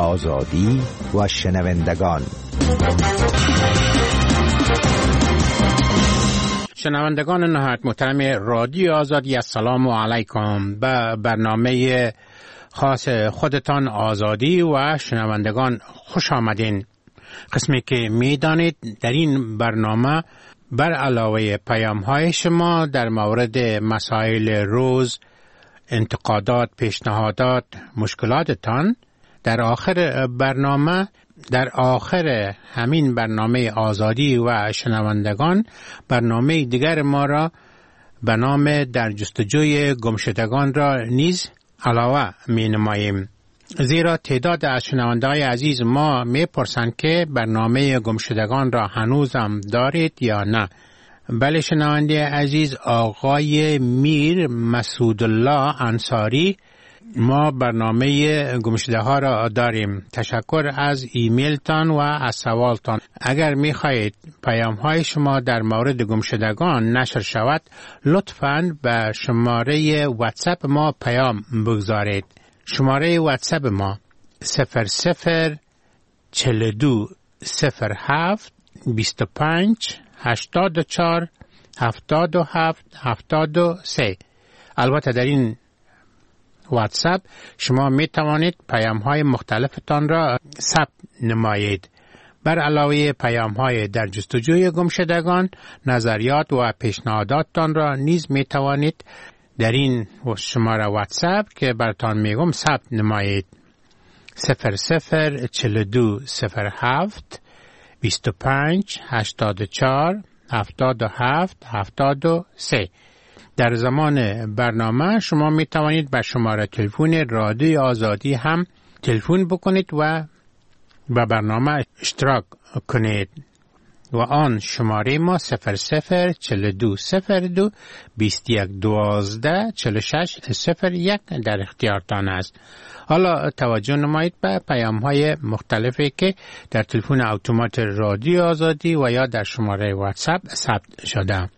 آزادی و شنوندگان. شنوندگان نهایت محترم رادیو آزادی، السلام علیکم. به برنامه خاص خودتان آزادی و شنوندگان خوش آمدین. قسمی که می دانید در این برنامه بر علاوه پیام های شما در مورد مسائل روز، انتقادات، پیشنهادات، مشکلاتتان، در آخر برنامه، در آخر همین برنامه آزادی و شنوندگان، برنامه دیگر ما را به نام در جستجوی گمشدگان را نیز علاوه می نماییم. زیرا تعداد از شنونده‌های عزیز ما می پرسند که برنامه گمشدگان را هنوز هم دارید یا نه. بله شنونده عزیز، آقای میر مسعود الله انصاری، ما برنامه گمشده ها را داریم. تشکر از ایمیل تان و از سوالتان. اگر می خواهید پیام های شما در مورد گمشدگان نشر شود، لطفاً به شماره واتساپ ما پیام بگذارید. شماره واتساپ ما 0042 07 25 84 77 73. البته در این واتساپ شما می توانید پیام های مختلفتان را ثبت نمایید. بر علاوه پیام های در جستجوی گمشدگان، نظریات و پیشنهاداتتان را نیز می توانید در این شماره واتساپ که براتان میگم ثبت نمایید. 0042 07 25 84 77 73. در زمان برنامه شما می توانید به شماره تلفن رادیو آزادی هم تلفن بکنید و به برنامه اشتراک کنید و آن شماره ما 0042 02 21 12 46 01 در اختیارتان است. حالا توجه نمایید به پیام های مختلفی که در تلفن اتومات رادیو آزادی و یا در شماره واتساپ ثبت شده.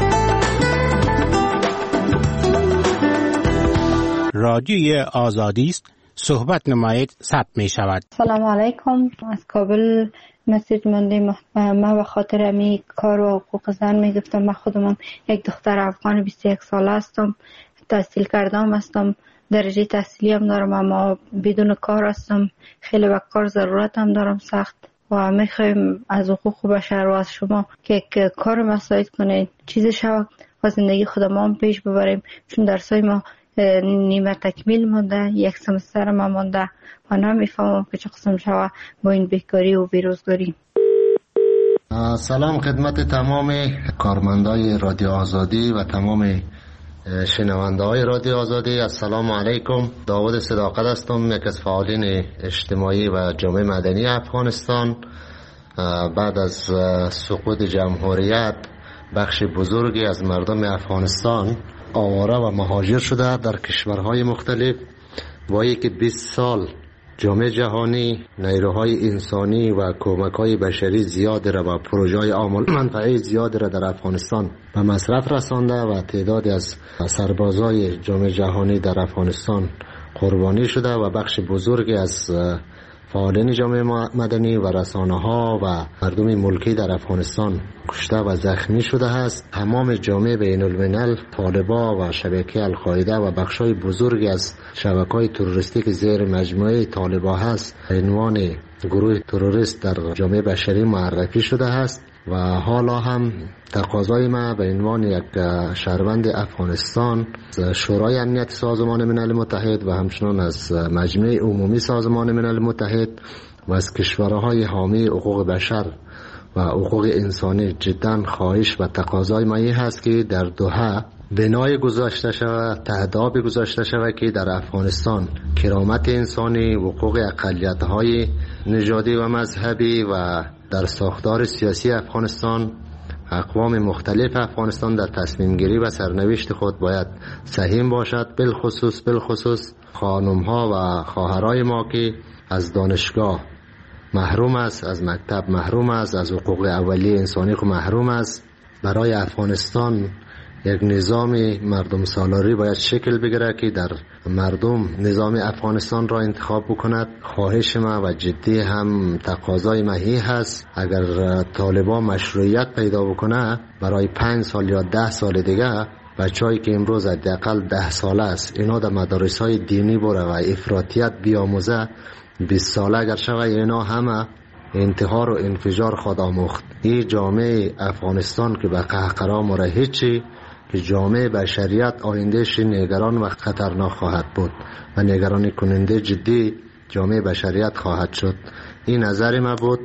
رادیوی آزادی است، صحبت نمایید، ثبت می شود. سلام علیکم، از کابل مسیج مانده. من به خاطر امی کار و حقوق زن می گفتم. من خودم یک دختر افغان 21 ساله هستم، تحصیل کردم هستم، درجه تحصیلی هم دارم، اما بدون کار هستم. خیلی به کار ضرورت هم دارم سخت و میخوایم از حقوق بشر و از شما که کار مساعد کنید، چیزی شود و زندگی خودم هم پیش ببریم، چون درسای ما نیمه تکمیل مونده، یک سمستر ما مونده و نمیفهمم که چه قسم شود با این بیکاری و بیروزگاری. سلام خدمت تمام کارمندای رادیو آزادی و تمام شنونده های رادیو آزادی. السلام علیکم. داود صداقت هستم، یک از فعالین اجتماعی و جامعه مدنی افغانستان. بعد از سقوط جمهوریت بخش بزرگی از مردم افغانستان آواره و مهاجر شده در کشورهای مختلف. با اینکه 20 سال جامعه جهانی نیروهای انسانی و کمک‌های بشری زیاد را و پروژه‌های عامل منفعه زیاد را در افغانستان به مصرف رسانده و تعدادی از سربازای جامعه جهانی در افغانستان قربانی شده و بخش بزرگی از فعالین جامعه مدنی و رسانه‌ها و مردم ملکی در افغانستان کشته و زخمی شده است. تمام جامعه بین الملل، طالبان و شبکه القاعده و بخشای بزرگی از شبکه‌های تروریستی که زیر مجموعه طالبان هست به عنوان گروه تروریست در جامعه بشری معرفی شده است و حالا هم تقاضای ما به عنوان یک شهروند افغانستان از شورای امنیت سازمان ملل متحد و همچنان از مجمع عمومی سازمان ملل متحد و از کشورهای حامی حقوق بشر و حقوق انسانی جدا خواهش و تقاضای ما این هست که در دوحه بنای گذاشته شود، تهداب گذاشته شود که در افغانستان کرامت انسانی، حقوق اقلیت‌های نژادی و مذهبی و در ساختار سیاسی افغانستان اقوام مختلف افغانستان در تصمیم گیری و سرنوشت خود باید سهیم باشد. بالخصوص خانم‌ها و خواهرای ما که از دانشگاه محروم است، از مکتب محروم است، از حقوق اولیه انسانی محروم است. برای افغانستان یک نظام مردم سالاری باید شکل بگیره که در مردم نظام افغانستان را انتخاب بکند. خواهش ما و جدی هم تقاضای ما هست اگر طالبان مشروعیت پیدا بکنه برای 5 سال یا 10 سال دیگه بچه‌هایی که امروز حداقل 10 ساله است اینا در مدارس‌های دینی بره و افراطیت بیاموزه 20 ساله اگر شوه اینا همه انتحار و انفجار خود آموخت. این جامعه افغانستان که به قهقرا مره هیچی که جامعه بشریت آیندهش نگران و خطرناک خواهد بود و نگرانی کننده جدی جامعه بشریت خواهد شد. این نظر ما بود.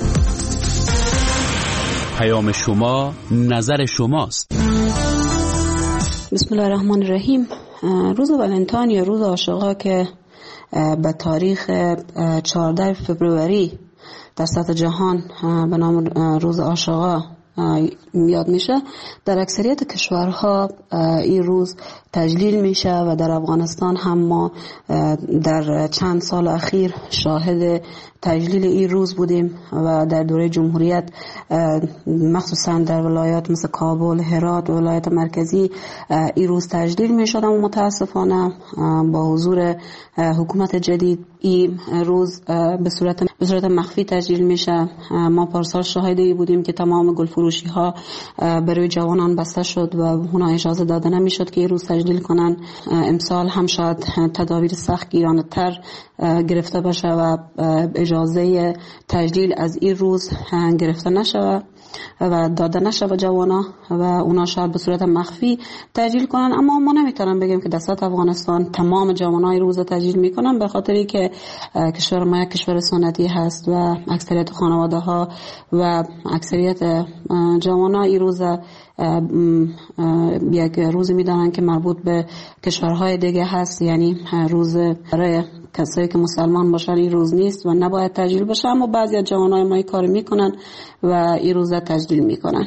پیام شما نظر شماست. بسم الله الرحمن الرحیم. روز ولنتاین یا روز عاشقا که به تاریخ 14 فوریه در سطح جهان به نام روز عاشقا یاد میشه، در اکثریت کشورها این روز تجلیل میشه و در افغانستان هم ما در چند سال اخیر شاهد تجلیل این روز بودیم و در دوره جمهوریت مخصوصا در ولایات مثل کابل، هرات و ولایت مرکزی این روز تجلیل میشد، اما متاسفانه با حضور حکومت جدید این روز به صورت مخفی تجلیل میشه. ما پارسال شاهد ای بودیم که تمام گلفروشی ها برای جوانان بسته شد و اونا اجازه داده نمیشد که این روز تجلیل کنن. امسال هم شاید تدابیر سخت گیرانه‌تر گرفته بشه و اجازه تجلیل از این روز گرفته نشه و داده نشه به جوانا و اونا شاید به صورت مخفی تجلیل کنن. اما ما نمیتونم بگیم که در سطح افغانستان تمام جوانای روز تجلیل میکنن، به خاطری که کشور ما یک کشور سنتی هست و اکثریت خانواده ها و اکثریت جوانای این روز یک روزی میدانن که مربوط به کشورهای دیگه هست، یعنی روز برای کسایی که مسلمان باشن این روز نیست و نباید تجلیل بشه، اما بعضی از جوانای ما این کار میکنن و این روز تجلیل میکنن.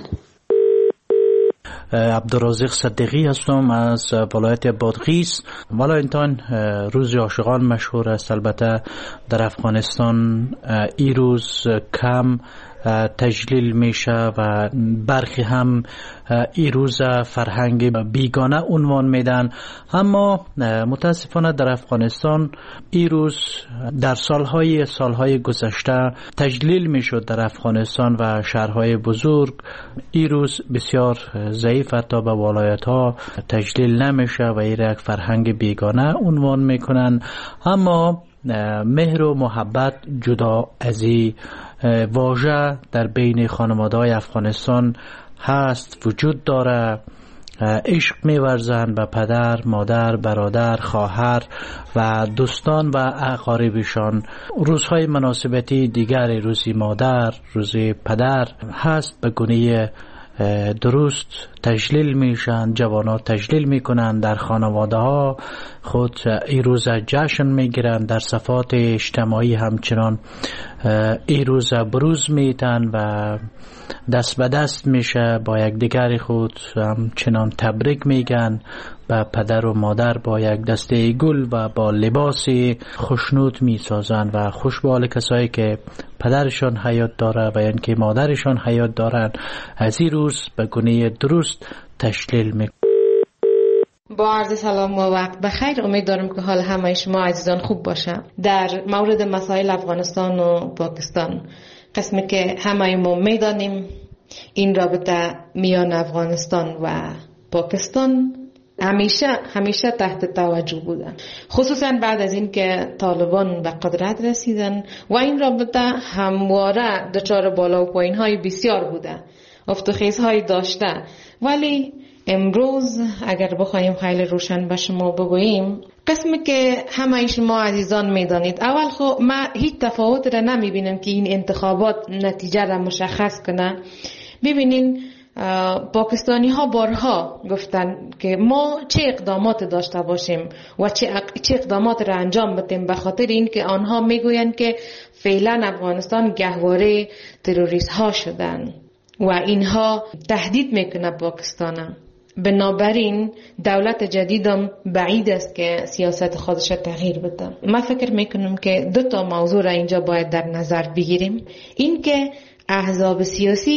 عبدالرازق صدیقی هستم از ولایت بادغیس. ولنتاین روز عاشقان مشهور است. البته در افغانستان این روز کم تجلیل میشه و برخی هم این روز فرهنگ بیگانه عنوان میدن، اما متاسفانه در افغانستان این روز در سالهای گذشته تجلیل میشد. در افغانستان و شهرهای بزرگ این روز بسیار ضعیف، حتی به ولایت ها تجلیل نمیشه و این یک فرهنگ بیگانه عنوان میکنن. اما مهر و محبت جدا از این واژه در بین خانواده‌های افغانستان هست، وجود داره. عشق می‌ورزند به پدر، مادر، برادر، خواهر و دوستان و اقاربشان. روزهای مناسبتی دیگر، روزی مادر، روزی پدر هست، به گونه درست تجلیل میشن. جوانان تجلیل میکنن، در خانواده ها خود این روز جشن میگیرن، در صفات اجتماعی همچنان این روز بروز میتن و دست به دست میشه، با یکدیگر خود همچنان تبریک میگن. با پدر و مادر با یک دسته گل و با لباس خوشنود میسازن و خوش به حال کسایی که پدرشان حیات داره و یعنی که مادرشان حیات دارن از این روز به گونه درست تجلیل میکنن. با عرض سلام و وقت بخیر. امید دارم که حال همه شما عزیزان خوب باشه. در مورد مسائل افغانستان و پاکستان، قسمی که همه ما میدانیم این رابطه میان افغانستان و پاکستان همیشه تحت توجه بوده، خصوصا بعد از این که طالبان به قدرت رسیدن و این رابطه همواره دچار بالا و پایین های بسیار بوده، افت و خیزهای داشته. ولی امروز اگر بخوایم خیلی روشن به شما بگوییم، قسمی که همه شما عزیزان میدانید، اول خب ما هیچ تفاوت را نمیبینم که این انتخابات نتیجه را مشخص کنه. ببینین پاکستانی ها بارها گفتن که ما چه اقدامات داشته باشیم و چه اقدامات را انجام بدیم، به خاطر این که آنها میگویند که فعلا افغانستان گهواره تروریست ها شدن و اینها تهدید میکنه پاکستان. بنابراین دولت جدیدم بعید است که سیاست خودش تغییر بده. من فکر میکنم که دو موضوع را اینجا باید در نظر بگیریم. این که احزاب سیاسی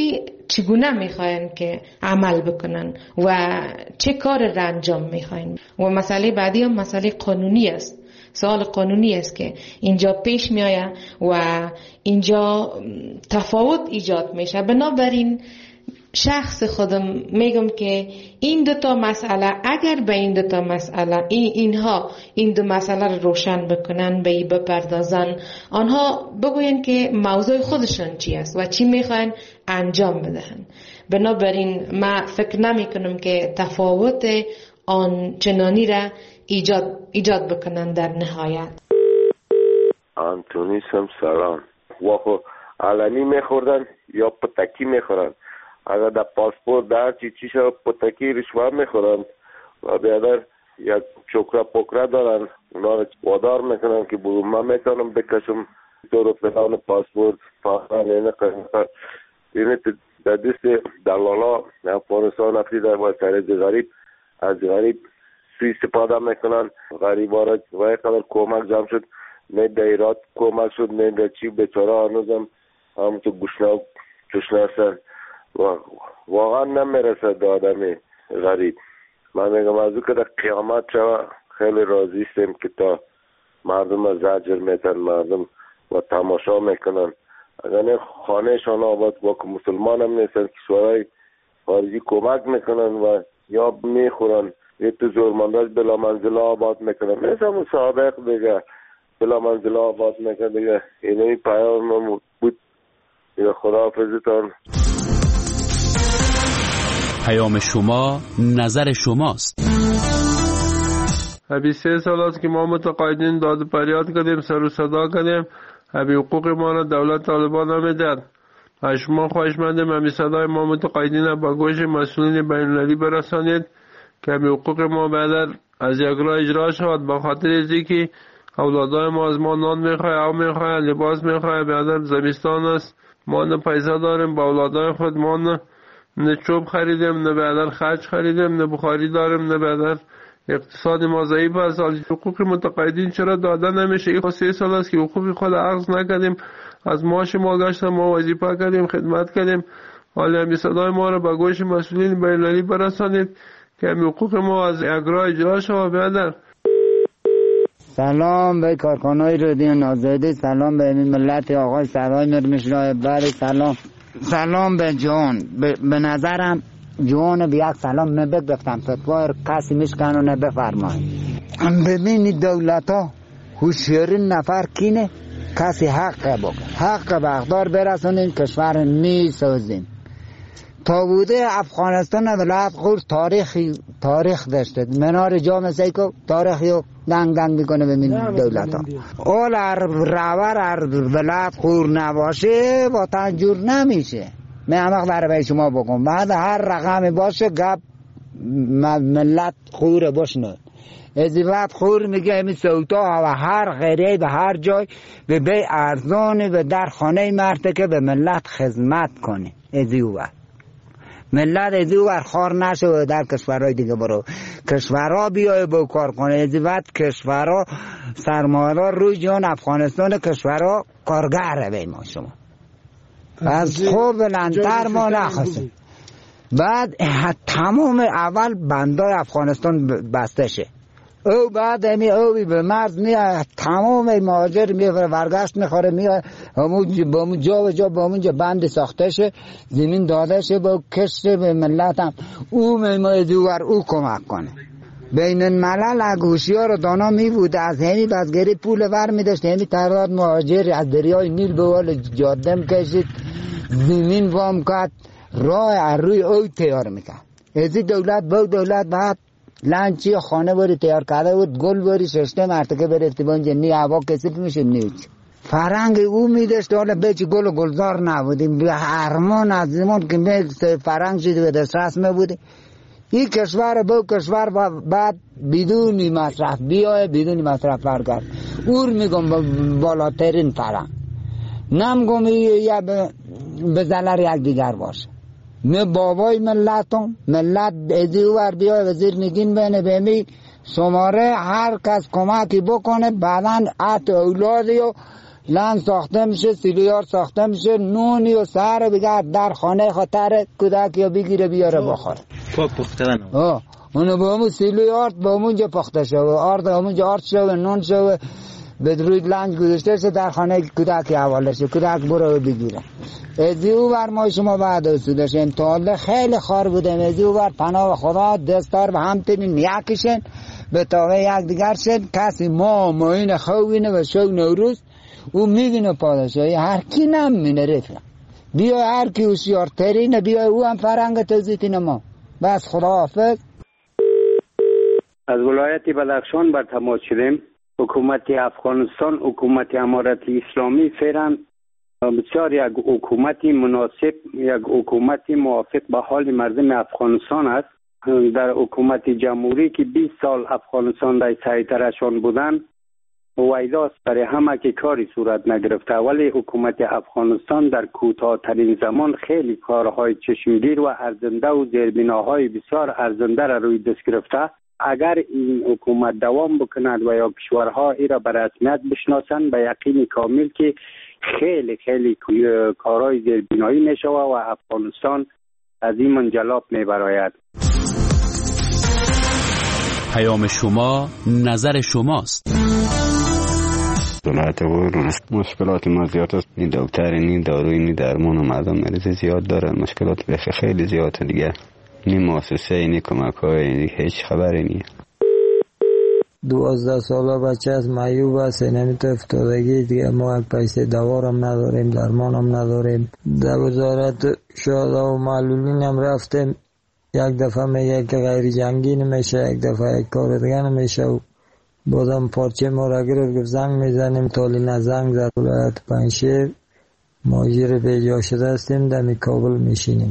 چگونه میخواین که عمل بکنن و چه کار را انجام میخواین. و مسئله بعدی هم مسئله قانونی است. سوال قانونی است که اینجا پیش میآید و اینجا تفاوت ایجاد میشه. بنابراین شخص خودم میگم که این دو تا مسئله، اگر به این دو تا مسئله این دو مسئله رو روشن بکنن، به این بپردازن، آنها بگوین که موضوع خودشان چی است و چی میخواین انجام بدهن. بنابراین من فکر نمی کنم که تفاوت آن چنانی را ایجاد بکنن در نهایت. آنتونی سلام. واخو علنی میخوردن یا پتکی میخورن؟ اگر در پاسپورت در چیزا پتکی رشوه میخورن و بیادر یک چوکرا پوکرا دارن، اونا رو وادار میکنن که برو من میتونم بکشم تو رو فلان پاسپورت فاقان اینه قیمت اینه در دست دلالا افغانستان افریده و سرد غریب از غریب سوی استفاده میکنن. غریب ها را و قدر کمک جمع شد، نه در ایراد کمک شد، نه در چی بیچاره هنوزم همونطور گشنه هستن. واقعا نمیرسد آدم غریب. من میگم از او که در قیامت شوه خیلی راضی استیم که تا مردم از زجر میتن، مردم و تماشا میکنن. اگر نه خانهشان آباد با که مسلمان هم نیستن، کشورهای خارجی کمک میکنن و یا میخورن یه تو زورمنداش بلا منزله آباد میکنن. مثل همون سابق دیگه بلا منزله آباد میکنن دیگه. اینه پیام بود دیگه. خداحافظتان. پیام شما نظر شماست. 23 سال است که ما متقاعدین داد فریاد کردیم، سر و صدا کردیم، حقوق ما را دولت طالبان نمیداد. شما خواهشمندیم همین صدای ما متقاعدین با گوش مسئولین بین‌المللی برسانید که حقوق ما بعد از یک راه اجرا شود. با خاطر اینکه اولادای ما از ما نان میخواه، آب میخواه، لباس میخواه. بعد زمستان است، ما نه پیسه داریم با اولادای خود، ما نه چوب خریدیم، نه بعدن خرج خریدیم، نه بخاری داریم، نه بعدن اقتصاد ما ضعیف است. حقوق متقاعدین چرا داده نمیشه؟ این 3 سال است که حقوق خود اخذ نکردیم، از معاش ما گشتیم، ما وظیفه کردیم، خدمت کردیم. حالا همین صدای ما را به گوش مسئولین بین‌المللی برسانید که حقوق ما از اجرا اجرا شود. بعدن سلام به کارکنای رادیو آزادی، سلام به ملت آقای سرای مرمشرای بر، سلام به جان. به نظرم جان به یک سلام نبگفتم فتوار کسی میشکنه نبفرمای. ببینید دولت ها هوشیارین نفر کینه، کسی حق به اقدار برسونین، کشور میسازین. تا بوده افغانستان ولایت خور تاریخ داشته، منار جام سیکو تاریخیو دنگ میکنه به این دولت ها. اول رور ولایت خور نباشه با تنجور نمیشه. من همه در به شما بگم بعد هر رقم باشه گپ ملت خور باشنه. ازیوات خور میگه همین سوتا و هر غیره به هر جای به بی ارزانه و در خانه مرده که به ملت خدمت کنه. ازیوات ملت ازیوات خار نشه و در کشورهای دیگه برو کشورها بیای با کار کنه. ازیوات کشورها سرمایه‌دار روی جان افغانستان کشورها کارگره به ما شما از خوب بلندتر ما نخواستیم. بعد تمام اول بندای افغانستان بسته شه، او بعد همی اوی به مرز میاد، تمام مهاجر میفره ورگشت میخوره میاد همون جا و جا با همونجا بند ساخته شه، زمین داده شه با کشت به ملت هم او میمایدوار او کمک کنه. بین الملل اگوشی ها رو دانا می بود از همی بزگری پول ور می داشت، همی تعداد مهاجر از دریای نیل به وال جاده کشید، زمین وام کرد، راه روی او تیار میکرد. ازی دولت با دولت بعد لنچی خانه باری تیار کرده بود، گل باری ششته مرتکه برفتی بانجا نی هوا کسیف میشه نیوچ فرنگ او میداشت. حالا بیچی گل و گلزار نبودیم، به هرمان از زمان که فرنگ شدی به دسترس میبودی. این کشور با کشور بعد بدون مصرف بیای بدون مصرف برگرد. اور میگم بالاترین فرنگ نمگم یا به ضرر یک دیگر باشه. نه بابای ملت ازیور بیای وزیر نگین بینه بهمی شماره هر کس کمکی بکنه بعدن ات اولادی و لند ساخته میشه، سیلویار ساخته میشه، نونی و سر بگرد در خانه خاطر کودک یا بگیره بیاره بخوره. پختن اونو با همون سیلویار با همونجا پخته شده، همونجا آرد شده، نون شده، به روی لنج گذاشته شده در خانه کودک حواله شده، کودک برو بگیره. ازی او بر ما شما بعد رسیدش امتحاله خیلی خار بودیم. ازی او بر پناه خدا دستار به هم تینین یکیشن به تاوه یک دیگر شد. کسی ما این خوینه و شو نوروز او میگینه پادشاهی هر کی نمینه رفیق بیا هر کی هوشیارترینه بیا او هم فرنگ توزیتین ما بس. خدا حافظ. از ولایت بدخشان بر تماس شدیم. حکومت افغانستان حکومت امارت اسلامی فعلا بسیار یک حکومت مناسب، یک حکومت موافق به حال مردم افغانستان است. در حکومت جمهوری که 20 سال افغانستان در سیطره‌شان بودن وایداست برای همه که کاری صورت نگرفته، ولی حکومت افغانستان در کوتاه‌ترین زمان خیلی کارهای چشمگیر و ارزنده و زیربناهای بسیار ارزنده را روی دست گرفته. اگر این حکومت دوام بکند و یا کشورها ای را به رسمیت بشناسند به یقین کامل که خیلی خیلی کارهای زیربنایی می شود و افغانستان از این منجلاب می براید. پیام شما نظر شماست. دولت مشکلات ما زیاد است. این دکتر این داروی این درمان و مردم مریض زیاد داره. مشکلات خیلی زیاده دیگه. این مؤسسه این کمک های هیچ خبری نیست. 12 ساله بچه از معیوب است، نمیتونه افتادگی دیگه. ما پیسه دوارم نداریم، درمانم نداریم. در وزارت شهدا و معلولین هم رفتیم، یک دفعه میگه که غیر جنگی نمیشه، یک دفعه یک کار دیگه نمیشه و بازم پارچه ما را گرفت زنگ میزنیم. تالی نه زنگ زد. ولایت پنجشیر مهاجر بیجا شده هستیم، در کابل میشینیم.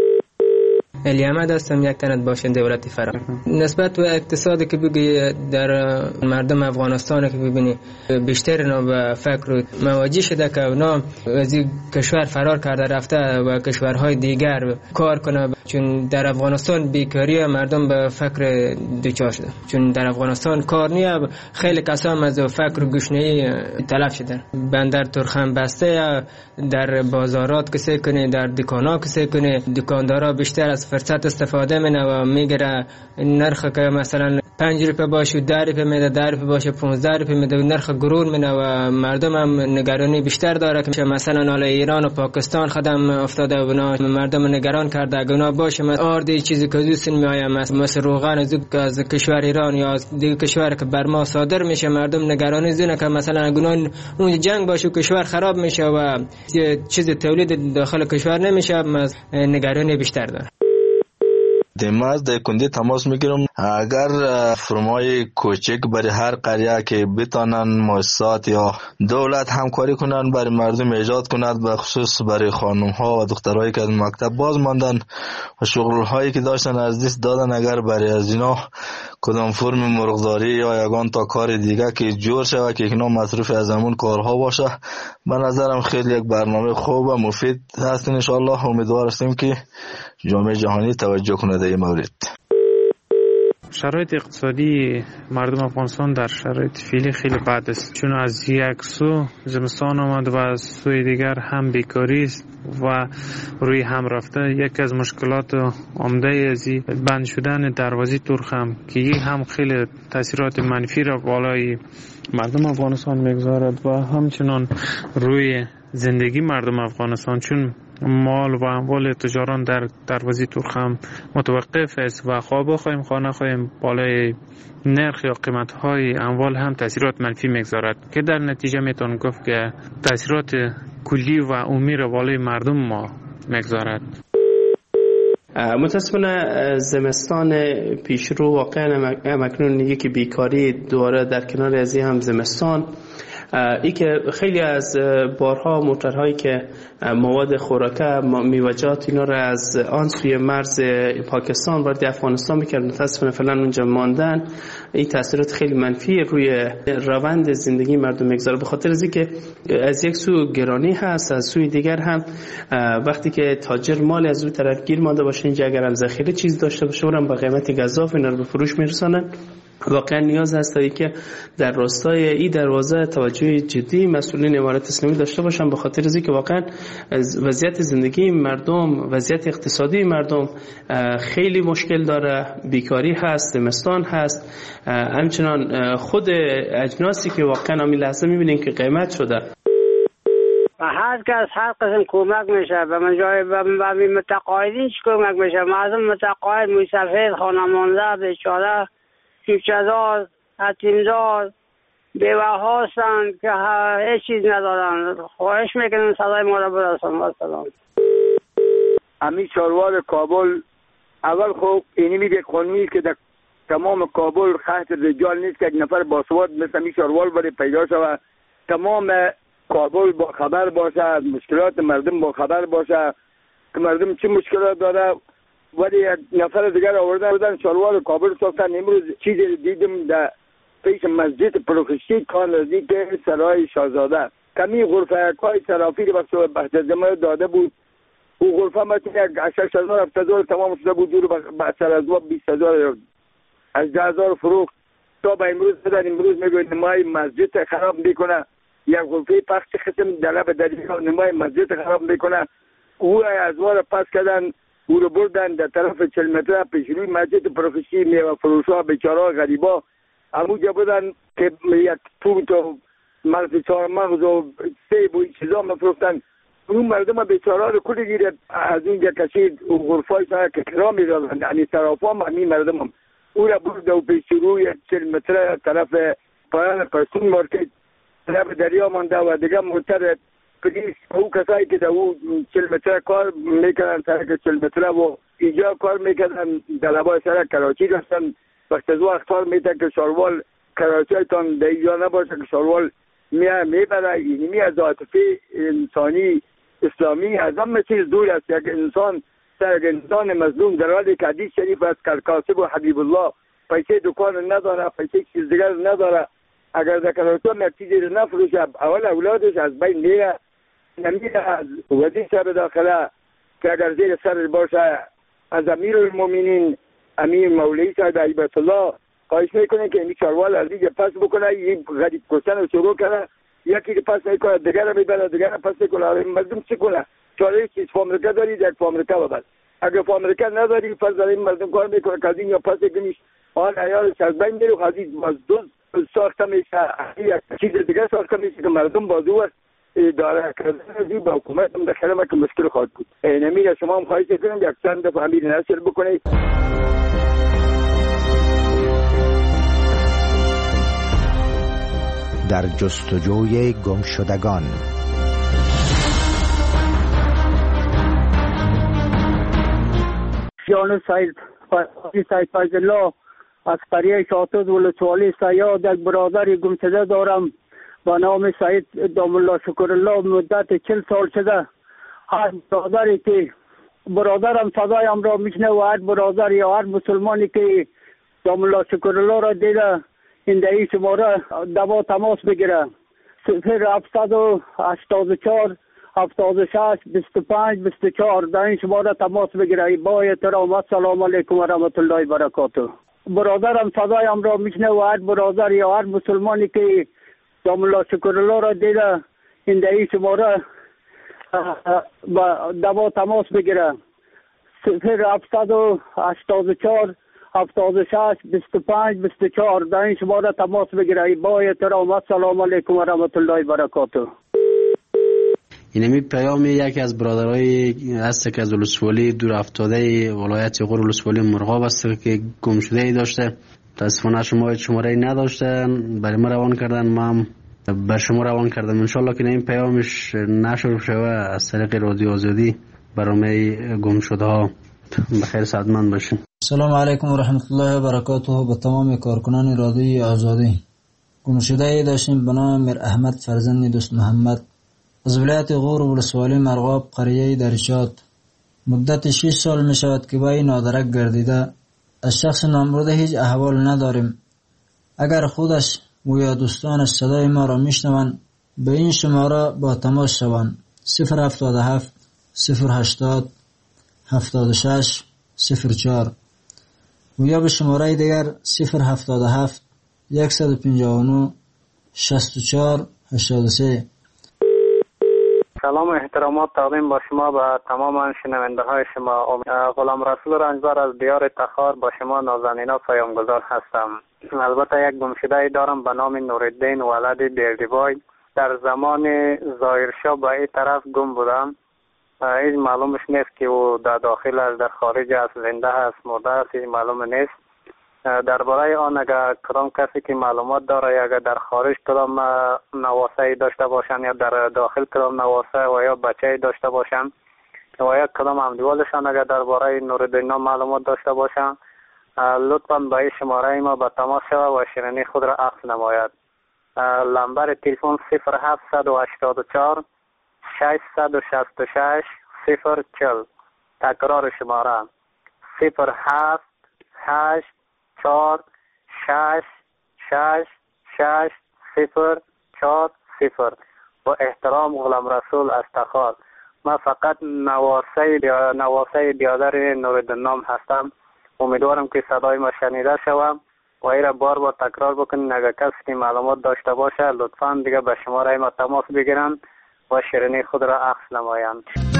علی احمد هستم، یک تنت باشنده ولایت فرا. نسبت به اقتصادی که بگی در مردم افغانستان که ببینی بیشتر اینا به فکر مواجه شده که اونا از کشور فرار کرده رفته و کشورهای دیگر کار کنه، چون در افغانستان بیکاری مردم به فکر دوچار شده، چون در افغانستان کار نیه. خیلی کسان از فکر گشنه‌ای تلف شدن. بندر ترخم بسته، در بازارات کسی کنه، در دکانا کسی کنه، دکاندارا بیشتر از فرصت استفاده منه و میگره نرخ که مثلا 5 روپیه باشه 10 روپیه میده، 10 روپیه باشه 15 روپیه میده و نرخ گرون منه و مردم هم نگرانی بیشتر داره که مثلا حالا ایران و پاکستان خدم افتاده و مردم نگران کرده گنا باشه آردی چیزی که دوست میآیم مثل روغن از کشور ایران یا از دیگه کشور که بر ما صادر میشه، مردم نگرانی زونه که مثلا گنا اون جنگ باشه و کشور خراب میشه و چیز تولید داخل کشور نمیشه، نگرانی بیشتر داره. ما از کنده تماس میگیرم اگر فرمای کوچک برای هر قریه که بتانن مؤسسات یا دولت همکاری کنن برای مردم ایجاد کند، به خصوص برای خانم ها و دخترایی که از مکتب باز ماندن و شغل هایی که داشتن از دست دادن، اگر برای از اینا کدام فرم مرغداری یا یگان تا کار دیگه که جور شود که اینا مصروف از همون کارها باشه، به نظرم خیلی یک برنامه خوب و مفید هست. ان شاء الله امیدوار هستیم که جامعه جهانی توجه کنه در این مورد. شرایط اقتصادی مردم افغانستان در شرایط فعلی خیلی بد است، چون از یک سو زمستان آمد و از سوی دیگر هم بیکاری است و روی هم رفته. یک از مشکلات عمده از بند شدن دروازه ترخم که یک هم خیلی تاثیرات منفی را بالای مردم افغانستان میگذارد و همچنان روی زندگی مردم افغانستان، چون مال و اموال تجاران در دروازه ترخم متوقف است و خواه بخواهیم خواه نخواهیم بالای نرخ یا قیمت های اموال هم تاثیرات منفی میگذارد که در نتیجه میتون گفت که تاثیرات کلی و عمومی را بالای مردم ما میگذارد. متاسفانه زمستان پیشرو واقعا اکنون یکی بیکاری دوباره در کنار از هم زمستان، ای که خیلی از بارها موترهایی که مواد خوراکه میوه‌جات اینا را از آن سوی مرز پاکستان وارد افغانستان میکرد، متاسفانه فعلا اونجا ماندن. این تاثیرات خیلی منفی روی روند زندگی مردم میگذاره، به خاطر از اینکه از یک سو گرانی هست، از سوی دیگر هم وقتی که تاجر مال از اون طرف گیر مانده باشه، اینجا اگر هم ذخیره چیز داشته باشه اونم با قیمت گزاف اینا رو به فروش میرسانن واقعا نیاز هست که در راستای این دروازه توجه جدی مسئولین امارت اسلامی داشته باشن، به خاطر اینکه واقعا وضعیت زندگی مردم، وضعیت اقتصادی مردم خیلی مشکل داره، بیکاری هست، زمستان هست، همچنان خود اجناسی که واقعا همین لحظه میبینین که قیمت شده. هر کس هر قسم کمک میشه به منجای به متقاعدین چی کمک میشه؟ مردم متقاعد مسافر خانمانده بیچاره کیفچه‌دار یتیمدار بیوه هستند که هیچ چیز ندارن. خواهش میکنم صدای ما را برسان. سلام. امی چاروار کابل اول خوب اینی میگه قانونی که در تمام کابل خط رجال نیست که یک نفر باسواد مثل امی چاروار بره پیدا شود، تمام کابل با خبر باشه، از مشکلات مردم با خبر باشه که مردم چه مشکلات داره، ولی یک نفر دیگر آوردن چاروار کابل ساختن. امروز چیزی دیدم در پیش مسجد پروخشتی کار نزدیک سرای شاهزاده کمی غرفه های ترافیک وقت بحث داده بود. او غرفه مثل 6,000 تمام شده بود، دور بسر از 20,000 از 10,000 فروخت تا به امروز بدن. امروز میگوید نمای مسجد خراب میکنه، یک غرفه پخش قسم دلب دریا نمای مسجد خراب میکنه. او از وار پس کردن، او رو بردن در طرف 40 متر پیش روی مسجد پروخشتی میوه فروشا بیچارا غریبا همونجا بودن که یک توت و مغز چهارمغز و سیب و چیزا مفروختن. اون مردم بیچارا رو کلی گیره از اینجا کشید و غرفای سر که کرا میدادن، یعنی طرفا هم همین مردم هم او را برده و پیش روی 40 متر طرف پایان پرسون مارکت طرف دریا مانده و دیگه موتر پلیس او کسایی که در او 40 متر کار میکنن سرک 40 متر و اینجا کار میکنن در لبای سرک کراچی داشتن. وقت از وقت کار میتن که شاروال کراچی تان در اینجا نباشه که شاروال میبره. اینمی از عاطفه انسانی اسلامی از همه چیز دور است. یک انسان سر انسان مظلوم در حالی که حدیث شریف است که کاسب و حبیب الله پیسه دکان نداره، پیسه چیز دیگر نداره، اگر در کراچی هم یک چیزی رو نفروشه اول اولادش از بین میره. نمیره از وزیر به داخله که اگر زیر سر باشه از امیر المومنین امیر مولوی صاحب هیبت الله خواهش میکنه که این چاروال از اینجا پس بکنه، این غریب کشتن رو شروع کنه، یکی که پس میکنه دیگر رو میبره، دیگر رو پس میکنه. مردم چی کنه؟ چاره چیز فامریکا دارید یک فامریکا ببر، اگر فامریکا نداری پس در این مردم کار میکنه که از اینجا پس کنیش آن عیالش از بین میره. خواهدید مزدوز ساخته میشه، یک چیز دیگر ساخته میشه که مردم بازو است اداره کردن با حکومت هم داخل ما که مشکل خواهد بود. نمیره شما هم خواهش کنم یک چند دفعه امیر نشر بکنید. در جستجوی گمشدگان. جان سید فیض الله از قریه شاطوز ولسوالی سیاد یک برادر گمشده دارم با نام سید دام الله شکر الله. مدت 40 سال شده هر برادری که برادرم صدایم را میشنه و هر برادر یا هر مسلمانی که دام الله شکر الله را دیده این دهی شماره دوا تماس بگیره 0784 76 25 24 در این شماره تماس بگیره. با احترام السلام علیکم و رحمت الله و برکاته. برادرم صدایم را میشنه و هر برادر یا هر مسلمانی که دام الله شکر الله را دیده این دهی شماره دوا تماس بگیره 0784 76 25 24 در این شماره تماس بگیره. با احترام السلام علیکم و رحمت الله و برکاته. اینمی پیام یکی از برادرای هست که از ولسوالی دور افتاده ولایت غور ولسوالی مرغاب است که گم شده ای داشته. متاسفانه شما شماره ای نداشتن، برای ما روان کردن، ما هم به شما روان کردم. ان شاء الله که این پیامش نشر شوه از طریق رادیو آزادی برنامه گم شده ها. بخیر سعادتمند باشین. سلام علیکم و رحمت الله و برکاته. به تمام کارکنان رادیو آزادی. گم شده ای داشتیم به نام میر احمد فرزند دوست محمد از ولایت غور ولسوالی مرغاب قریه درشاد. مدت 6 سال می شود که با این نادرک گردیده. از شخص نامبرده هیچ احوال نداریم. اگر خودش و یا دوستانش صدای ما را میشنوند به این شماره با تماس شوند 077 080 76 04 و یا به شماره دیگر 077 159 64 83. سلام و احترامات تقدیم با شما و تمام شنونده های شما. غلام رسول رنجبر از دیار تخار با شما نازنینا پیامگذار هستم. البته یک گمشده دارم به نام نورالدین ولد بیردیبای. در زمان ظاهرشاه به این طرف گم بودم. هیچ معلومش نیست که او در داخل است، در خارج است، زنده است، مرده است، هیچ معلوم نیست. درباره آن اگر کدام کسی که معلومات داره، اگر در خارج کدام نواسه داشته باشن یا در داخل کدام نواسه و یا بچه داشته باشن و یا کدام همدیوالشان اگر درباره نورالدین معلومات داشته باشن، لطفاً به این شماره ما به تماس شود و شیرینی خود را عکس نماید. نمبر تلفن 0784 666 040. تکرار شماره 078 4 6 6 6 0 4 0. با احترام غلام رسول از تخار. من فقط نواسه بیادر نورالدین هستم. امیدوارم که صدای ما شنیده شوم و ایره بار بار تکرار بکنین. اگر کسی که معلومات داشته باشه لطفاً دیگه به شماره ما تماس بگیرن و شیرینی خود را عکس نمایند.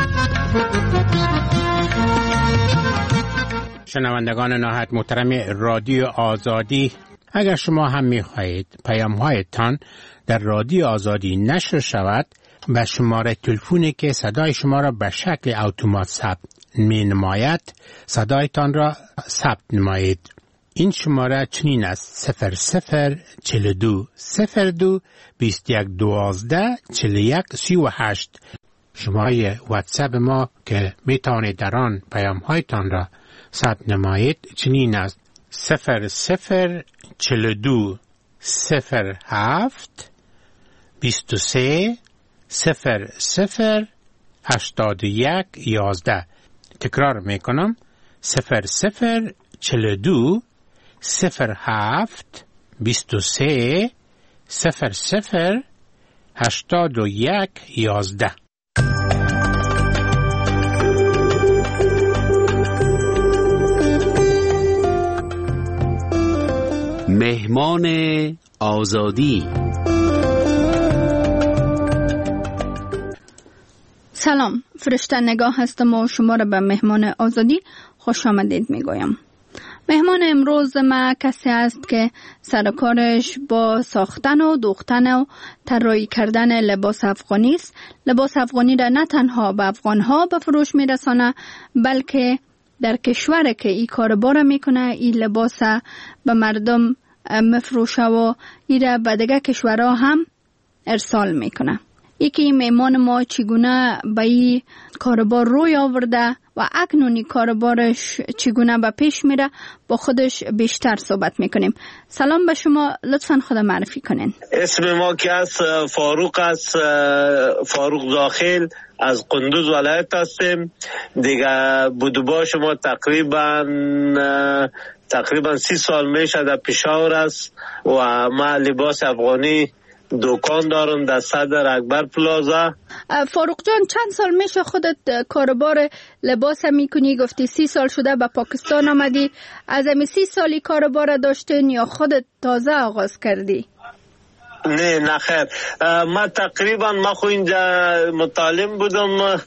شنوندگان نهایت محترم رادیو آزادی، اگر شما هم می‌خواهید پیام‌هایتان در رادیو آزادی نشر شود، به شماره تلفنی که صدای شما را به شکل اتومات ثبت می‌نماید صدایتان را ثبت نمایید. این شماره چنین است: 0042 02 21 12 41 38. شماره واتساپ ما که میتوانید در آن پیام‌هایتان را ثبت نمایید چنین است: 0042 07 23 00 81 11. تکرار میکنم: 0042 07 23 00 81 11. مهمان آزادی. سلام، فرشته نگاه هستم و شما را به مهمان آزادی خوش آمدید میگویم. مهمان امروز ما کسی است که سرکارش با ساختن و دوختن و طراحی کردن لباس افغانی است. لباس افغانی را نه تنها به افغانها به فروش میرسانه، بلکه در کشور که این کاربار میکنه این لباس به مردم مفروشه و این را به دیگه کشورها هم ارسال میکنه. یکی مهمان ما چگونه به این کاربار روی آورده و اکنونی کاربارش چگونه به پیش میره با خودش بیشتر صحبت میکنیم. سلام به شما، لطفا خود معرفی کنین. اسم ما که از فاروق است، فاروق داخل از قندوز ولایت هستیم. دیگه بودوبا شما تقریبا 30 سال میشه در پشاور است و ما لباس افغانی دکان دارم در صدر اکبر پلازا. فاروق جان، چند سال میشه خودت کاربار لباس میکنی؟ گفتی 30 سال شده به پاکستان آمدی. از امی 30 سالی کاربار داشتین یا خودت تازه آغاز کردی؟ نه خیر، من تقریبا خو اینجا متعلم بودم،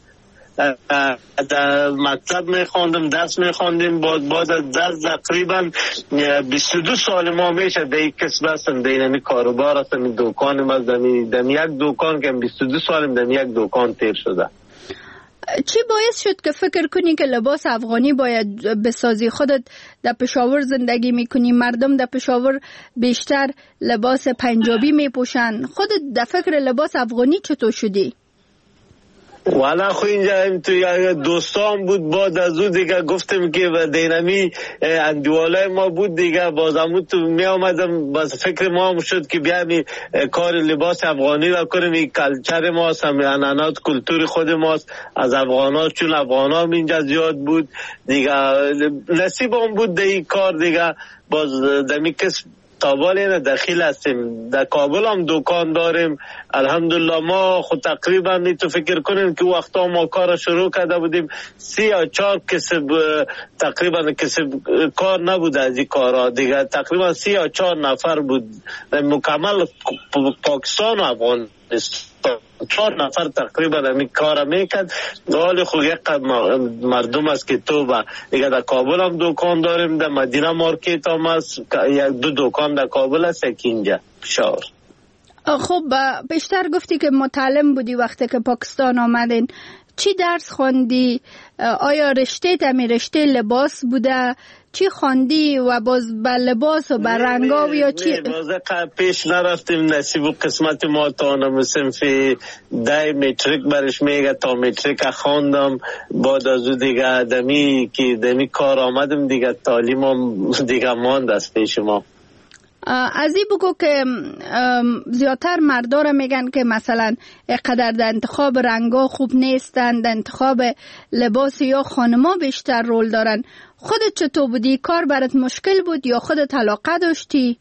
در مکتب میخوندم، درس میخوندیم. بعد از درس تقریبا 22 سال ما میشه در یک کسب هستم، در این کاروبار هستم. این دکانم از در یک دکان که 22 سالم در یک دکان تیر شده. چی باعث شد که فکر کنی که لباس افغانی باید بسازی؟ خودت در پشاور زندگی میکنی، مردم در پشاور بیشتر لباس پنجابی میپوشن، خودت در فکر لباس افغانی چطور شدی؟ والا خو اینجا تو دوستان بود، بعد از اون دیگه گفتم که دینمی اندوالای ما بود دیگه، بازمون تو می آمدم، باز فکر ما هم شد که بیایم کار لباس افغانی را کنیم. این کلچر ماست، هم انانات کلتور خود ماست از افغانات، چون افغانا هم اینجا زیاد بود دیگه. نصیب هم بود در این کار دیگه، باز دمی کس تابال داخل هستیم. در کابل هم دکان داریم الحمدلله. ما خود تقریبا تو فکر کنیم که وقتا ما کار شروع کرده بودیم 3 یا 4 کسب تقریبا کسب کار نبود از این کارا دیگه. تقریبا 3 یا 4 نفر بود مکمل پاکستان و افغانستان. 4 نفر تقریبا همین کار میکرد. حال خوب یک مردم است که تو با دیگه در کابل هم دکان داریم، در مدینه مارکت هم است، 1-2 دکان در کابل است، یک اینجا پشاور. خب بیشتر گفتی که متعلم بودی وقتی که پاکستان آمدین. چی درس خوندی؟ آیا رشته تمی رشته لباس بوده؟ چی خواندی و باز به لباس و به رنگا یا چی؟ باز پیش نرفتیم، نصیب و قسمت ما تا نمسیم فی 10 متریک برش میگه تا متریک خواندم. بعد از دیگه دمی که دمی کار آمدم دیگه تعلیمم دیگه ماند از پیش ما. از این بگو که زیادتر مردا را میگن که مثلا اقدر در انتخاب رنگا خوب نیستن، در انتخاب لباس یا خانما بیشتر رول دارن. خودت چطور بودی؟ کار برات مشکل بود یا خودت علاقه داشتی؟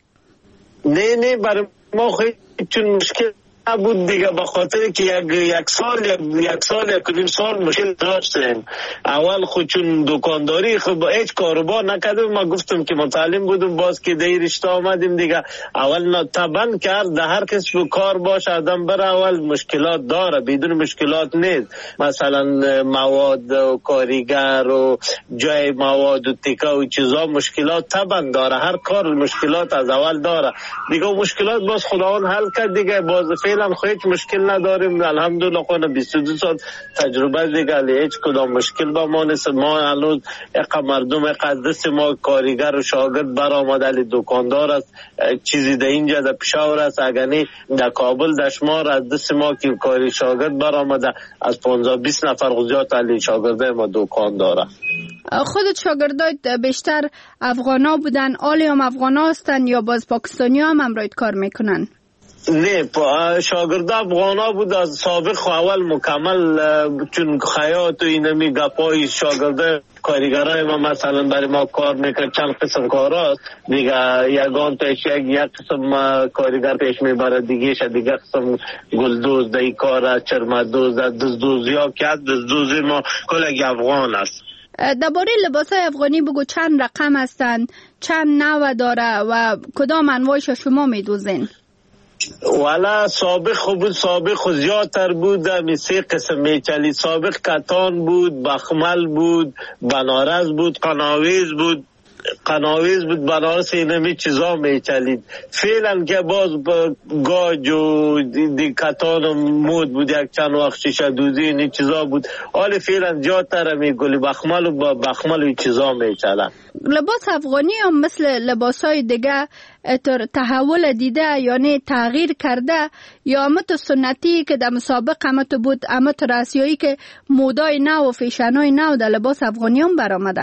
نه برای ما خیلی چون مشکل بود دیگه، به خاطر که یک سال مشکل داشتیم. اول خود چون دکانداری خب هیچ کاروبار نکردم. ما گفتم که متعلم بودم، باز که در رشته آمدیم دیگه. اول طبعا کرد در هر کسب و کار باشه آدم بره اول مشکلات داره، بدون مشکلات نیست. مثلا مواد و کاریگر و جای مواد و تیکه و چیزا مشکلات طبعا داره. هر کار مشکلات از اول داره دیگه. مشکلات باز خداوند حل کرد دیگه. باز فعلا هیچ مشکل نداریم الحمدلله. خود 22 سال تجربه دیگه، هیچ کدام مشکل با ما نیست. ما هنوز یک مردم یک دست ما کارگر و شاگرد برآمده، علی دکاندار است، چیزی در اینجا در پشاور است، اگر نه در کابل دشمار از دست ما که کاری شاگرد برآمده از 15-20 نفر غزیات علی شاگرده ما دکان داره. خودت شاگردات بیشتر افغانا بودن؟ آلی هم افغانا هستن یا باز پاکستانی هم امرایت کار میکنن؟ نه شاگرد افغانا بود از سابق. اول مکمل چون خیاط و اینمی گپای شاگرده کارگرای ما مثلا برای ما کار میکرد. چند قسم کارا دیگه، یگان پیش یک قسم کارگر پیش میبره دیگه دیگه قسم گلدوز دای کار، چرمدوز، دزدوزی ها که دزدوزی ما کلگی افغان است. درباره لباسای افغانی بگو، چند رقم هستند، چند نوع داره و کدام انواعش شما میدوزین؟ والا سابق زیادتر بود. می 3 قسم میچلید. سابق کتان بود، بخمل بود، بنارس بود، قناویز بود، بنارس اینمی چیزا میچلید. فعلا که باز گاج و کتان و مود بود، یک چند وقت شیشه دوزی اینی چیزا بود. حالی فعلا زیادتر می گلی بخمل و بخمل و چیزا میچلن. لباس افغانی هم مثل لباسای دیگه تحول دیده یعنی تغییر کرده یا امت سنتی که در مسابق امت بود، امت راسیایی که مودای نو و فیشنای نو در لباس افغانی هم برآمده؟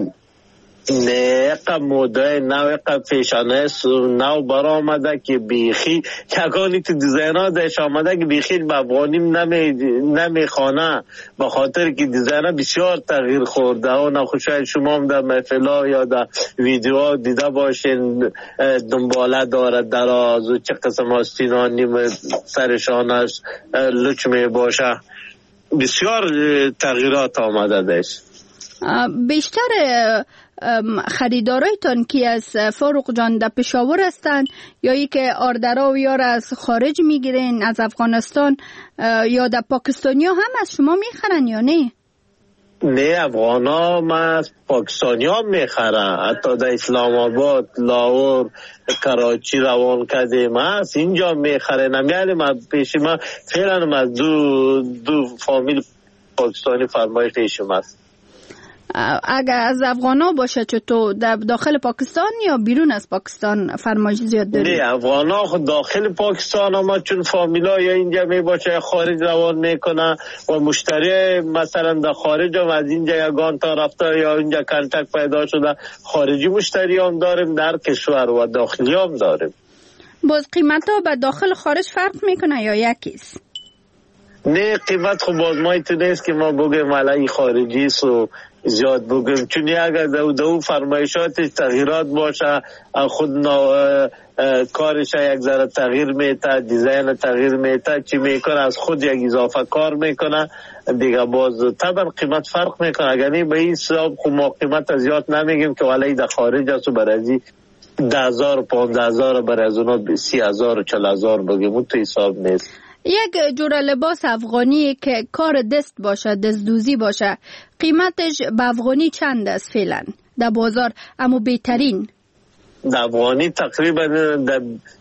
نه اقا مودای نو اقا فیشنای نو برآمده که بیخی یکانی تو دیزاینا داشت آمده که بیخی به افغانیم نمیخوانه، به خاطر که دیزاینا بسیار تغییر خورده. و نخوشای شما هم در محفلا یا در ویدیوها دیده باشین دنباله داره دراز و چه قسم آستینا نیم سرشانش لچ می باشه. بسیار تغییرات آمده داشت. بیشتر خریدارایتان کی از فاروق جان در پشاور هستن یا ای که آردرا و یار از خارج میگیرین از افغانستان یا در پاکستانی ها هم از شما میخرن یا نه؟ نه افغانا ما از پاکستانی ها میخرن. حتی در اسلام آباد، لاهور، کراچی روان کردیم ما از اینجا میخرن. یعنی ما پیش ما فعلا از دو فامیل پاکستانی فرمایش پیشم است. اگر از افغانا باشه چطور در داخل پاکستان یا بیرون از پاکستان فرمایش زیاد داری؟ نه افغانا خود داخل پاکستان اما چون فامیلا یا اینجا می باشه خارج روان میکنه و مشتری مثلا در خارج هم از اینجا یگان تا رفته یا اینجا کنتک پیدا شده خارجی مشتری هم داریم، در کشور و داخلی هم داریم. باز قیمت ها به داخل خارج فرق میکنه یا یکیست؟ نه قیمت خب باز ما نیست که ما بگیم علی خارجی است و زیاد بگم، چون اگر دو فرمایشات تغییرات باشه، خود کارش یک ذره تغییر میته، دیزاین تغییر میته، چی میکنه از خود یک اضافه کار میکنه دیگه، باز طبعا قیمت فرق میکنه. اگر نه به این حساب خب ما قیمت زیاد نمیگیم که ولی در خارج است و برای 10,000 و 15,000 برای از اونا 30,000 و 40,000 بگیم، اون تو حساب نیست. یک جور لباس افغانی که کار دست باشه، دستدوزی باشه، قیمتش به افغانی چند است فعلا در بازار؟ اما بهترین در افغانی تقریبا در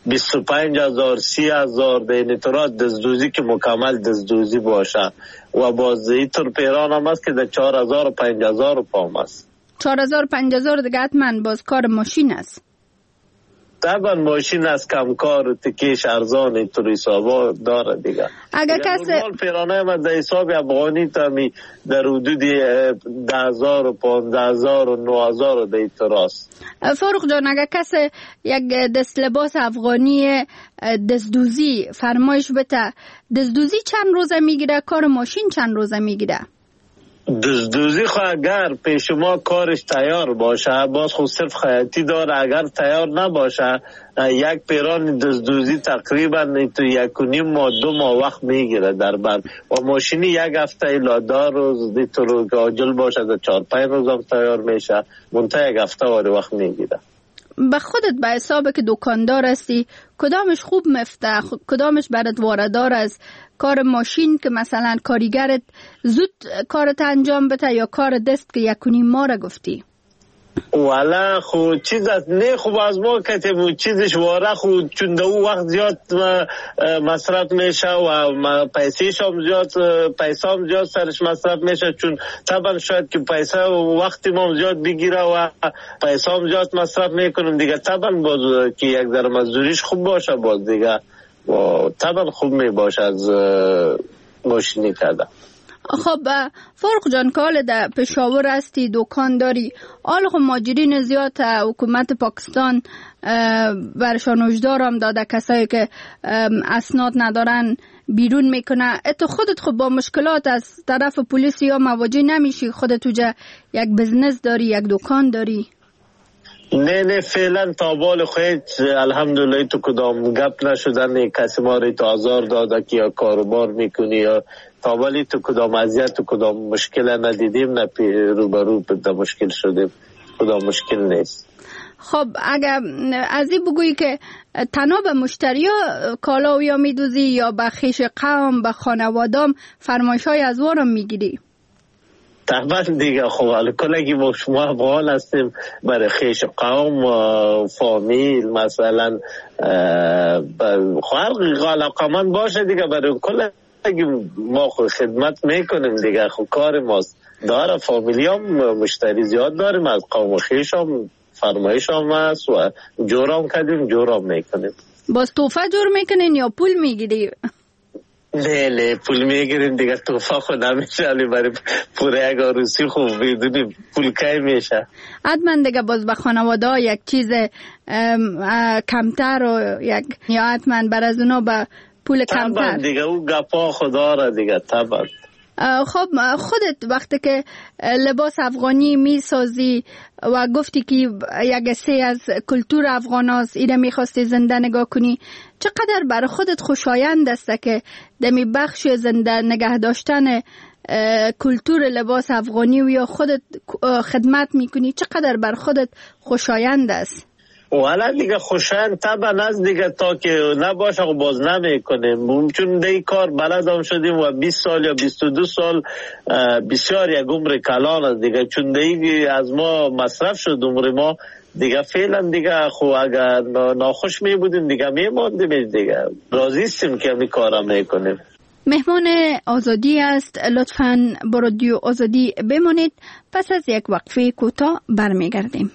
25,000 30,000 در این طورات دستدوزی که مکمل دستدوزی باشه، و باز اینطور پیران هم است که در 4,000 و 5,000 پام است. 4,000 5,000 دیگه حتما باز کار ماشین است. طبعا ماشین از کمکار و تکیش ارزان اینطور حسابا داره دیگه. اگر کسی نورمال پیرانه من در حساب افغانی تامی در حدود 10,000 و 15,000 و 9,000 در اینطور است. فاروق جان، اگر کسی یک دست لباس افغانی دستدوزی فرمایش بده، دستدوزی چند روزه میگیره؟ کار ماشین چند روزه میگیره؟ دزدوزی خو اگر پیش ما کارش تیار باشه باز خود صرف خیاطی داره، اگر تیار نباشه یک پیران دزدوزی تقریبا تو 1.5 ماه 2 ماه وقت میگیره در بر، و ماشینی یک هفته الی 10 روز دیتر که عاجل باشه در 4-5 روز هم تیار میشه، منتها یک هفته وقت میگیره. به خودت به حساب که دکاندار هستی کدامش خوب مفته، کدامش برات واردار است؟ کار ماشین که مثلا کارگرت زود کارت انجام بده، یا کار دست که 1.5 ماه را گفتی؟ والا خو چیز نه خوب از ما کتیم چیزش واره خود چون دو وقت زیاد مصرف میشه و پیسیش هم زیاد، پیسه هم زیاد سرش مصرف میشه، چون طبعا شاید که پیسه و وقتی ما زیاد بگیره و پیسه هم زیاد مصرف میکنیم دیگه، طبعا باز که یک در مزدوریش خوب باشه باز دیگه و طبعا خوب میباشه از ماشینی کرده. خب فاروق جان، کال در پشاور هستی، دکان داری، آل خب ماجرین زیاد حکومت پاکستان برشان هشدار هم داده کسایی که اسناد ندارن بیرون میکنه. تو خودت خب با مشکلات از طرف پلیس یا مواجه نمیشی؟ خودت توجه یک بزنس داری، یک دکان داری؟ نه فعلا تا بال خود الحمدلله تو کدام گپ نشدن کسی ما رو تا آزار داده که یا کاروبار میکنی یا تا بالی تو کدام اذیت تو کدام مشکل ندیدیم، نه روبرو به مشکل شدیم، کدام مشکل نیست. خب اگر از این بگویی که تنها به مشتری کالا یا میدوزی یا به خیش قوم به خانوادام فرمایش های از وارم میگیری؟ طبعا دیگه خب حالا کلگی ما شما افغان هستیم برای خیش قوم و فامیل مثلا خرق علاقمند باشه دیگه، برای کلگی ما خود خدمت میکنیم دیگه، خب کار ماست داره. فامیلی هم مشتری زیاد داریم، از قوم خیش هم فرمایش هم هست و جور هم کردیم جور هم میکنیم. باز توفه جور میکنین یا پول میگیری؟ نه پول میگیریم دیگه، توفه خود نمیشه، علی برای پوره یک عروسی خوب بدونیم پول کی میشه. حتما دیگه باز به خانواده ها یک چیز کمتر و یک یا حتما بر از اونا به پول کمتر طبعا دیگه او گپا خدا را دیگه. طبعا خب خودت وقتی که لباس افغانی می سازی و گفتی که یک حصه از کلتور افغان هست ایره می خواستی زنده نگاه کنی، چقدر برای خودت خوشایند است که دمی بخش زنده نگه داشتن کلتور لباس افغانی و یا خودت خدمت می کنی، چقدر برای خودت خوشایند است؟ والا دیگه خوشایند طبعا از دیگه، تا که نباشه خب باز نمی کنیم، چون دیگه کار بلد هم شدیم و 20 سال یا 22 سال بسیار یک عمر کلان است دیگه، چون دیگه از ما مصرف شد عمر ما دیگه، فعلا دیگه خب اگر ناخوش می بودیم دیگه می ماندیم دیگه، راضی استیم که همی کارا می کنیم. مهمان آزادی است، لطفاً با رادیو آزادی بمانید، پس از یک وقفه کوتاه برمیگردیم.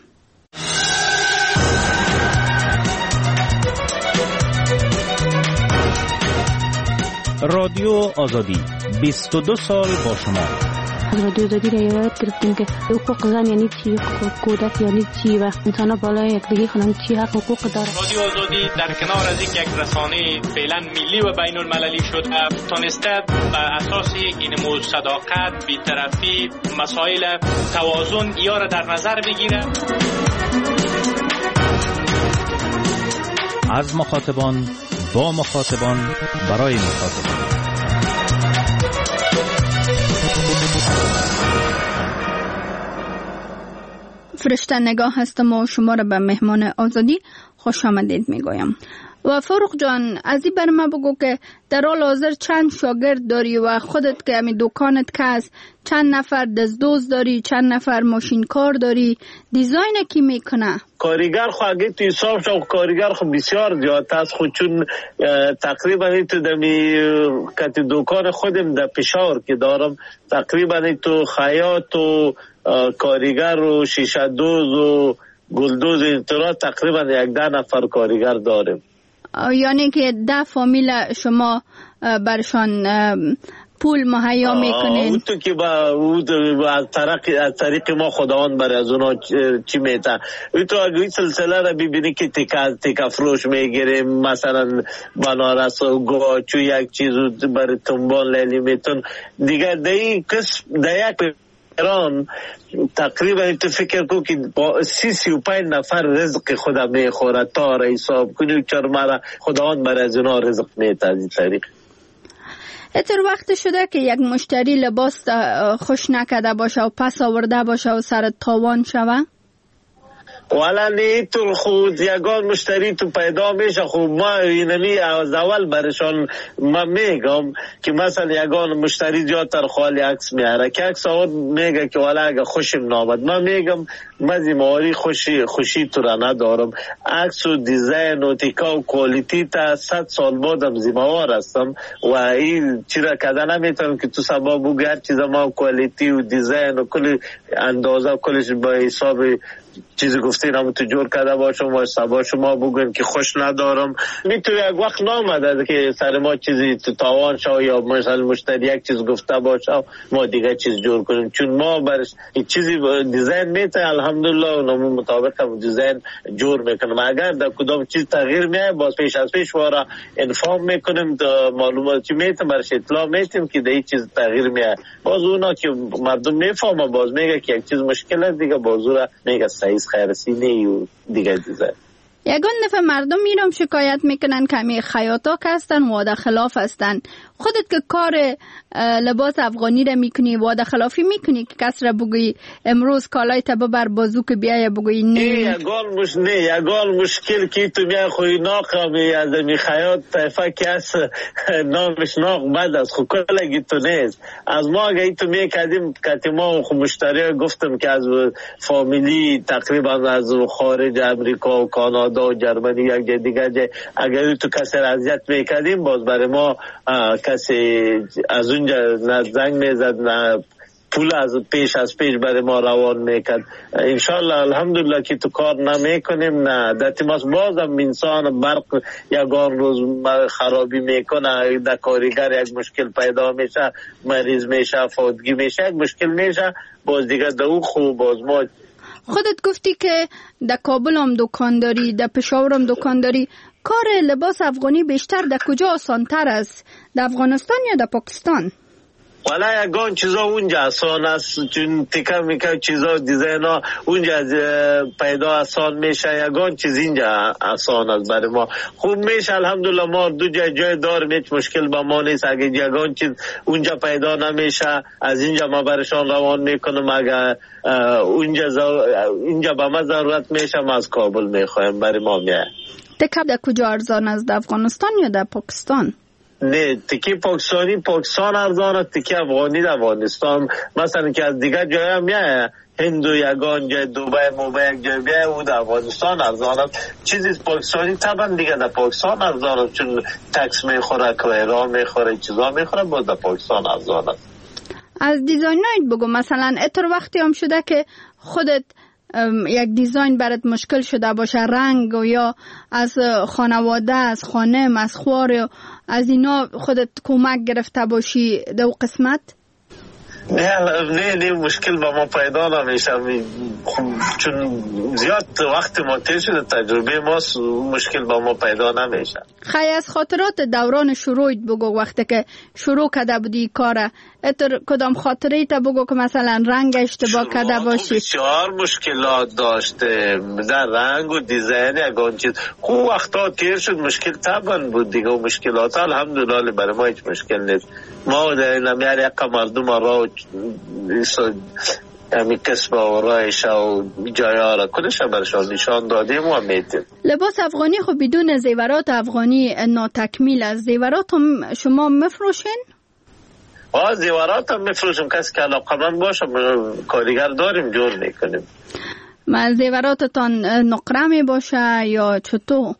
رادیو آزادی 22 سال با شما. از رادیو آزادی را یاد گرفتیم که حقوق زن یعنی چی، کودک یعنی چی و انسان بالای یکدیگر خانم چی حقوق داره. رادیو آزادی در کنار از یک رسانه فعلا ملی و بین المللی شده تونسته بر اساس این نمود صداقت، بی‌طرفی، مسائل توازن یا را در نظر بگیره. از مخاطبان با مخاطبان برای مخاطبان. فرشته نگاه هستم و شما را به مهمان آزادی خوش آمدید میگویم. و فاروق جان، از این بر ما بگو که در حال حاضر چند شاگرد داری و خودت که همی دکانت که است چند نفر دزدوز داری، چند نفر ماشین کار داری، دیزاین کی میکنه؟ کارگر خو اگه تو حساب شو کارگر خو بسیار زیاد است، خود چون تقریبا تو دمی کت دکان خودم در پشاور که دارم تقریبا تو خیاط و کارگر و شیشه دوز و گلدوز اینطورا تقریبا 11 نفر کارگر داریم. یعنی که 10 فامیل شما برشان پول مهیا میکنین؟ تو که از طریق ما خداوند برای از اونا چی میتن. تو اگه این سلسله را ببینی که تیکا فروش میگیریم، مثلا بنارس و گاچو یک چیز برای تنبان لیلی میتون دیگر در یک ایران تقریبا تو فکر کو که با 35 نفر رزق خدا میخوره تا را حساب کنی چرا خداوند برای از اونا رزق میده. از این طریق اتر وقت شده که یک مشتری لباس خوش نکده باشه و پس آورده باشه و سر تاوان شوه؟ والا نه تو خود یگان مشتری تو پیدا میشه. خب ما اینمی از اول برشان ما میگم که مثلا یگان مشتری زیادتر خالی عکس میاره که عکس آورد میگه که والا اگه خوشم نامد، ما میگم مزیماری خوشی تو را ندارم. عکس و دیزاین و تیکا و کوالیتی تا 100 سال بعدم زیموار هستم و این چرا کده نمیتونم که تو سبا بگی هر چیز ما کوالیتی و دیزاین و کل اندازه و کلش با حساب چیزی گفتین هم تو جور کرده باشم و سبا شما بگویم که خوش ندارم. میتونه یک وقت نامده که سر ما چیزی تو تاوان شو یا مثلا مشتری یک چیز گفته باشه ما دیگه چیز جور کنیم، چون ما برش چیزی دیزاین میته الحمدلله و نمون مطابق هم دیزاین جور میکنم. اگر در کدام چیز تغییر میاد باز پیش از پیش وارا انفارم میکنیم، معلوماتی میتیم برش اطلاع میتیم که در این چیز تغییر میاد. باز اونا که مردم میفهمه باز میگه که یک چیز مشکل است دیگه باز اون میگه سایز خیرسی نیو دیگه دیزاین. یگان دفعه مردم میرم شکایت میکنن که همی خیاطا که هستن وعده خلاف هستن. خودت که کار لباس افغانی را میکنی وعده خلافی میکنی که کس را بگوی امروز کالای تا ببر بازو که بیای بگوی نه؟ یگان مشکل که تو میای خوی ناقمی از می خیاط طیفه که از نامش ناق بد است خو کلگی تو نیست. از ما اگه تو میکردیم که ما خو مشتری گفتم که از فامیلی تقریبا از خارج امریکا و کانادا و جرمنی یک جای دیگه اگر تو کسی را اذیت میکردیم باز برای ما کسی از اونجا نه زنگ میزد نه پول از پیش برای ما روان میکرد. انشالله الحمدلله که تو کار نمیکنیم نه در تیماس بازم انسان برق یگان روز خرابی میکنه، در کارگر یک مشکل پیدا میشه، مریض میشه، فوتگی میشه، یک مشکل میشه باز دیگه در او خوب باز ما. خودت گفتی که در کابل هم دکان داری، در پشاور هم دکان داری. کار لباس افغانی بیشتر در کجا آسان تر است؟ در افغانستان یا در پاکستان؟ والا یگان چیزا اونجا آسان است چون تیکا میکا چیزا دیزاین ها اونجا پیدا آسان میشه. یگان چیز اینجا آسان است برای ما خوب میشه الحمدلله. ما دو جای داریم هیچ مشکل با ما نیست. اگه یگان چیز اونجا پیدا نمیشه از اینجا ما برشان روان میکنم. اگه اینجا با ما ضرورت میشه ما از کابل میخوایم برای ما میاد. تیکا در کجا ارزان است؟ در افغانستان یا در پاکستان؟ نه تیکی پاکستان ارزان است، تیکی افغانی در افغانستان. مثلا که از دیگر جای هم میاد هندو یگان جای دوبه موبه یک جای بیای او در افغانستان ارزان است. چیزی پاکستانی طبعا دیگه در پاکستان ارزان است چون تکس میخوره، کرایه میخوره، چیزا میخوره باز در پاکستان ارزان است. از دیزاینایت بگو مثلا اتر وقتی هم شده که خودت یک دیزاین برات مشکل شده باشه رنگ و یا از خانواده از خانم از خوار از اینا خودت کمک گرفته باشی دو قسمت؟ نه مشکل با ما پیدا نمیشه، چون زیاد وقت ما تیر شده، تجربه ما مشکل با ما پیدا نمیشه. خیلی از خاطرات دوران شروعت بگو، وقتی که شروع کرده بودی کاره، کدام خاطره تا بگو که مثلا رنگ اشتباه کرده باشی؟ بسیار مشکلات داشته در رنگ و دیزاین یگان چیز. خوب وقتا تیر شد، مشکل طبعا بود دیگه، و مشکلات الحمدلله برای ما هیچ مشکل نیست. ما در این همیار یک مردم را همی کسب و رایش و جایه را کلش برشان نشان دادیم و میتیم. لباس افغانی خب بدون زیورات افغانی ناتکمیل است. زیورات هم شما مفروشین؟ زیورات هم میفروشیم، کسی که علاقه من باشه کارگر داریم جور میکنیم. زیوراتتان نقره می باشه یا چطور؟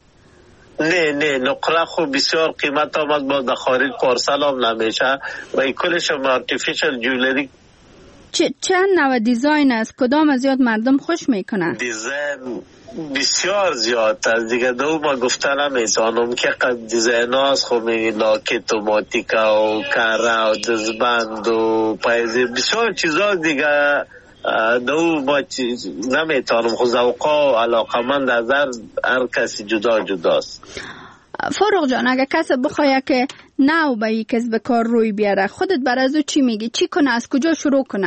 نه نقره خوب بسیار قیمت آمد، باز در خارج پارسل هم نمیشه و این کلش هم آرتیفیشل جولری. چند نوع دیزاین است؟ کدام از زیاد مردم خوش میکنن؟ دیزاین بسیار زیاد است دیگه، دو ما گفتن نمیتونم که قد دیزاین هاست. خب لاکت و ماتیکا و کاره و دزبند و پایزی بسیار چیزا دیگه، دو با نمیتونم. خود ذوقا و علاقه من در هر کسی جداست. فاروق جان، اگه کسی بخواه که نو به یک کسب کار روی بیاره، خودت بر از او چی میگی؟ چی کنه؟ از کجا شروع کنه؟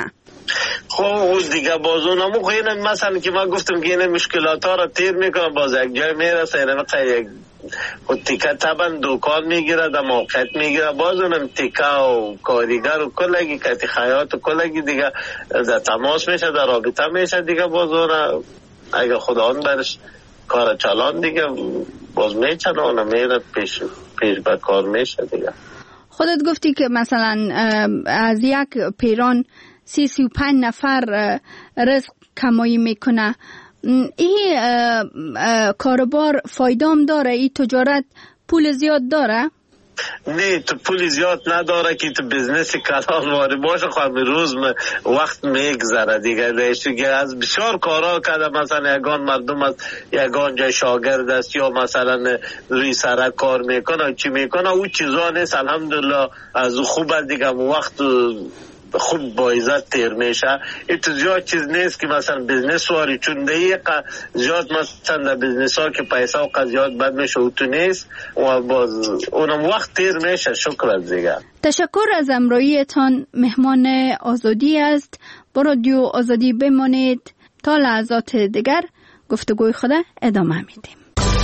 خب دیگه باز اونمو خیلی مثلا که من گفتم که این مشکلات ها را تیر میکنم، باز یک جای میرسه یک تیکه طبعا دکان میگیره، در موقعیت میگیره، باز اونم تیکه و کاریگر و کلگی کتی خیاط و کلگی دیگه در تماس میشه، در رابطه میشه دیگه. باز اون اگه خدا آن برش کار چلان دیگه باز میچنه، اونم میره پیش به کار میشه دیگه. خودت گفتی که مثلا از یک پیران 35 نفر رزق کمایی میکنه. این کاروبار فایدام داره؟ این تجارت پول زیاد داره؟ نه تو پول زیاد نداره که تو بزنس کلان واری باشه. خواهم روز وقت میگذره دیگه. از بسیار کارا کرده، مثلا یگان مردم از یگان جای شاگرد است یا مثلا روی سرک کار میکنه چی میکنه، او چیزا نیست. الحمدلله از خوب است دیگه، وقت خوب با عزت تیر میشه. ایت زیاد چیز نیست که مثلا بزنس واری، چون دقیقا زیاد مثلا در بزنس ها که پیسه و قضیات بد میشه او تو نیست و باز اونم وقت تیر میشه. شکر دیگه. تشکر از امرویتان. مهمان آزادی است. با رادیو آزادی بمانید تا لحظات دیگر گفتگوی خود ادامه میدیم.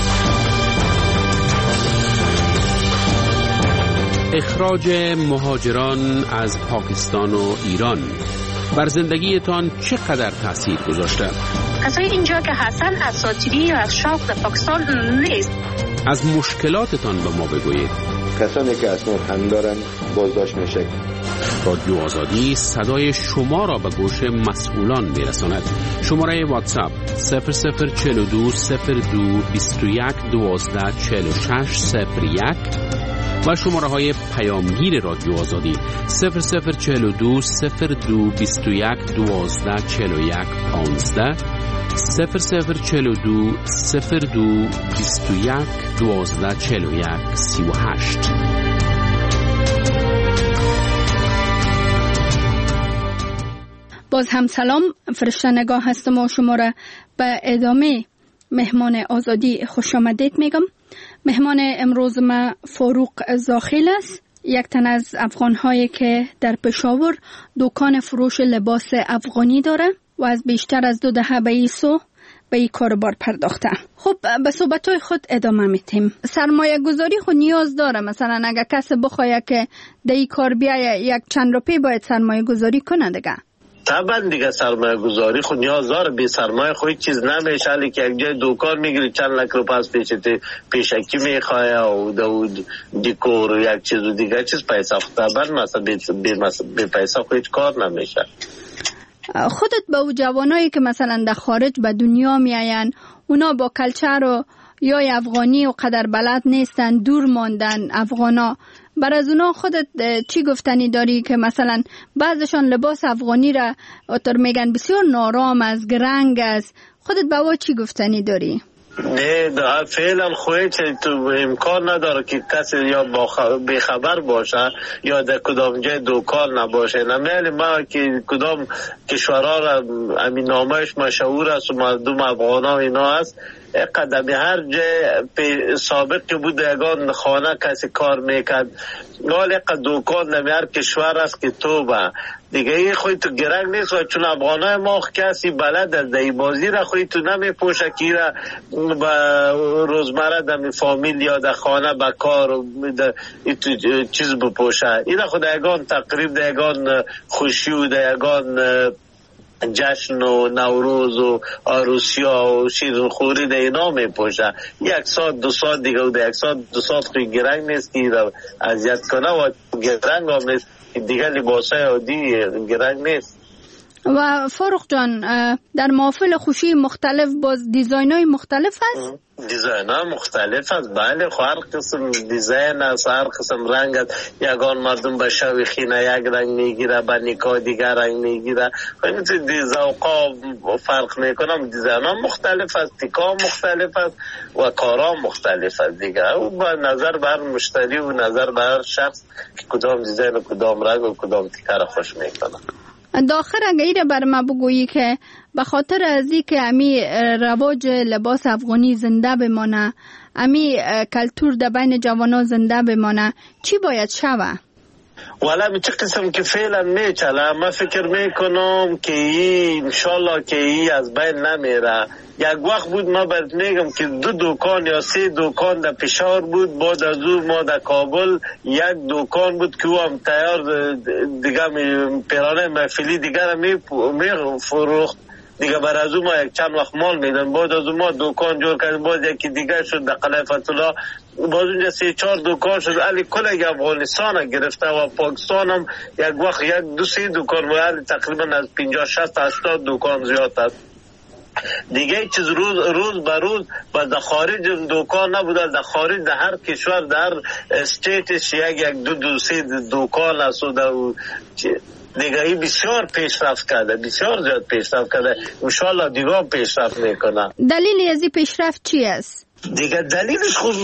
اخراج مهاجران از پاکستان و ایران بر زندگیتان چقدر تأثیر گذاشته؟ کسایی اینجا که هستن اساطیری یا از شوق در پاکستان نیست. از مشکلاتتان به ما بگویید. کسانی که اسناد هم دارن بازداشت میشه. رادیو آزادی صدای شما را به گوش مسئولان میرساند. شماره واتساپ 0042 02 21 12 46 01 و شماره های پیامگیر رادیو آزادی 0042 02 21 12 41 15 0042 02 21 12 41 38. باز هم سلام، فرشته نگاه هستم و شما را به ادامه مهمان آزادی خوش آمدید میگم. مهمان امروز ما فاروق زاخیل است، یک تن از افغان‌هایی که در پشاور دکان فروش لباس افغانی داره و از بیشتر از 2 دهه به این کاروبار پرداخته. خب به صحبت‌های خود ادامه میتیم. سرمایه گذاری خود نیاز داره؟ مثلا اگه کسی بخواه که در این کار بیایه یک چند روپی باید سرمایه گذاری کنه دیگه؟ طبعا دیگه سرمایه گذاری خود نیاز داره. بی سرمایه خود چیز نمیشه. علی که یک جای دکان میگیری چند لک روپیه از پیشکی میخواه و دیکور و یک چیز و دیگه چیز پیسه خود طبعا مثلا بی پیسه خود کار نمیشه. خودت با او جوانایی که مثلا در خارج به دنیا میاین، اونا با کلچر و یا افغانی و قدر بلد نیستن، دور ماندن افغانا، بر از اونا خودت چی گفتنی داری که مثلا بعضشان لباس افغانی را اتر میگن بسیار نارام از گرنگ است، خودت با او چی گفتنی داری؟ نه فعلا خواهی تو امکان نداره که کسی یا بیخبر باشه یا در کدام جای دوکان نباشه. نمیلی ما که کدام کشورها را امین نامهش مشهور است و مردم افغان ها اینا هست، قدمی هر جای سابق بود یگان خانه کسی کار میکرد ولی دوکان در هر کشور است که تو با دیگه ای خوی تو گرنگ نیست و چون افغانای ما کسی بلد از دی بازی را خوی تو نمی پوشه که را با روزمره در فامیل یا در خانه با کار و چیز بپوشه. این خود یگان تقریب در یگان خوشی و در یگان جشن و نوروز و عروسیا و شیرینخوری در اینا می پوشه. 1 ساعت 2 ساعت دیگه و در 1 ساعت 2 ساعت خوی گرنگ نیست که را اذیت کنه و گرنگ هم نیست دیگه لباسای عادی گرنگ نیست. و فاروق جان در محافل خوشی مختلف باز دیزاین های مختلف هست؟ دیزاین ها مختلف هست بله، هر قسم دیزاین هست، هر قسم رنگ هست. یگان مردم به شوی خینه یک رنگ میگیره، به نکاح دیگر رنگ میگیره، این ذوقا فرق میکنم. دیزاین ها مختلف هست، تیکا مختلف هست و کارا مختلف هست دیگه. او با نظر بر مشتری و نظر بر شخص که کدام دیزاین و کدام رنگ و کدام تیکا را خوش میکنه. داخل اگه ایره بر ما بگویی که به خاطر ازی که امی رواج لباس افغانی زنده بمانه، امی کلتور در بین جوانا زنده بمانه، چی باید شوه؟ والا می چه قسم که فعلا میچله، من فکر میکنم که این انشالله که این از بین نمیره. یک وقت بود ما برد میگم که 2 دوکان یا 3 دوکان در پشاور بود، بعد از او ما در کابل 1 دوکان بود که او هم تیار دیگه پیرانه محفلی دیگر می فروخت دیگه. بر از او ما یک چند وقت مال میدن، بعد از او ما دوکان جور کردیم، باز یکی دیگه شد در قلعه فتولا، باز اونجا 3-4 دوکان شد. علی کل افغانستان گرفته و پاکستان هم یک وقت 1-2-3 دوکان بود، تقریبا از 50-60-80 دوکان زیاد است دیگه. چیز روز به روز و در خارج دوکان نبوده، در خارج در هر کشور در استیتش 1-2-3 دوکان است و دیگه ای بسیار پیشرفت کرده، بسیار زیاد پیشرفت کرده. انشالله دیگه هم پیشرفت میکنه. دلیل ازی پیشرفت چی است؟ دیگه دلیلش خود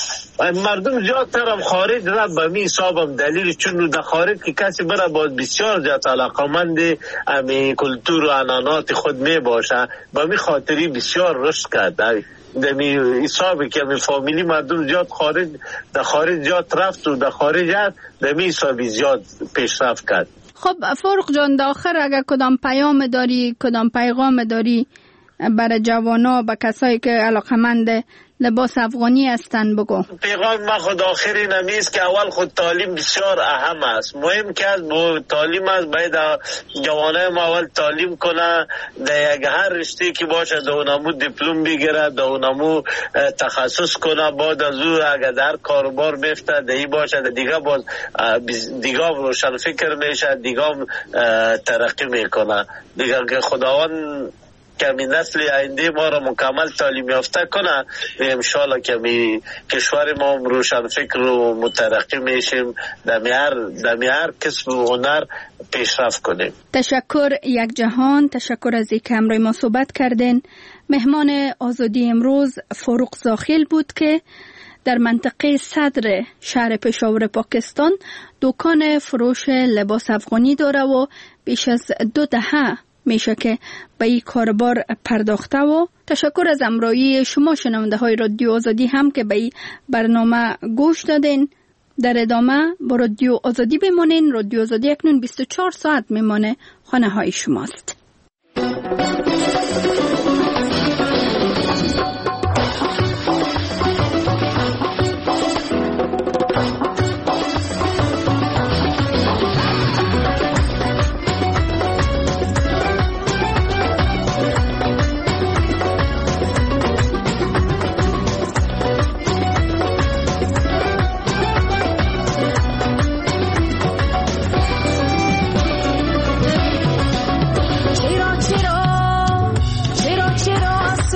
مردم زیادتر هم خارج را به می حسابم دلیلش، چون در خارج که کسی بره باید بسیار زیاد علاقمند امی کلتور و عنعنات خود می باشه، به می خاطری بسیار رشد کرده. در می حسابی که می فامیلی مردم زیاد خارج در خارج زیاد رفت و در خارج هست، در می حسابی زیاد پیشرفت کرد. خب فاروق جان، داخل اگر کدام پیام داری، کدام پیغام داری برای جوانا، با کسایی که علاقمند لباس افغانی هستن بگو. پیغام ما خود آخری نمیست که اول خود تعلیم بسیار اهم است، مهم که از تعلیم است. باید جوانای ما اول تعلیم کنه، در یک هر رشته که باشه در اونمو دیپلم بگیره، در اونمو تخصص کنه، بعد از او اگر در کاروبار بفته دهی باشه دیگه باز دیگه روشن فکر میشه، دیگه ترقی میکنه دیگه. که خداوند کمی نسل آینده ما را مکمل تعلیم یافته کنه، انشالله کمی کشور ما روشن فکر و مترقی میشیم، در هر کسب و هنر پیشرفت کنیم. تشکر یک جهان، تشکر از اینکه همراه ما صحبت کردین. مهمان آزادی امروز فاروق زاخیل بود که در منطقه صدر شهر پشاور پاکستان دکان فروش لباس افغانی داره و بیش از 2 دهه میشه که به این کاربار پرداخته. و تشکر از همراهی شما شنونده های رادیو آزادی هم که به این برنامه گوش دادین. در ادامه با رادیو آزادی بمانین. رادیو آزادی اکنون 24 ساعت میمانه خانه های شماست.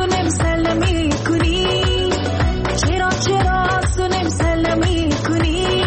چرا سنم سلمی کنی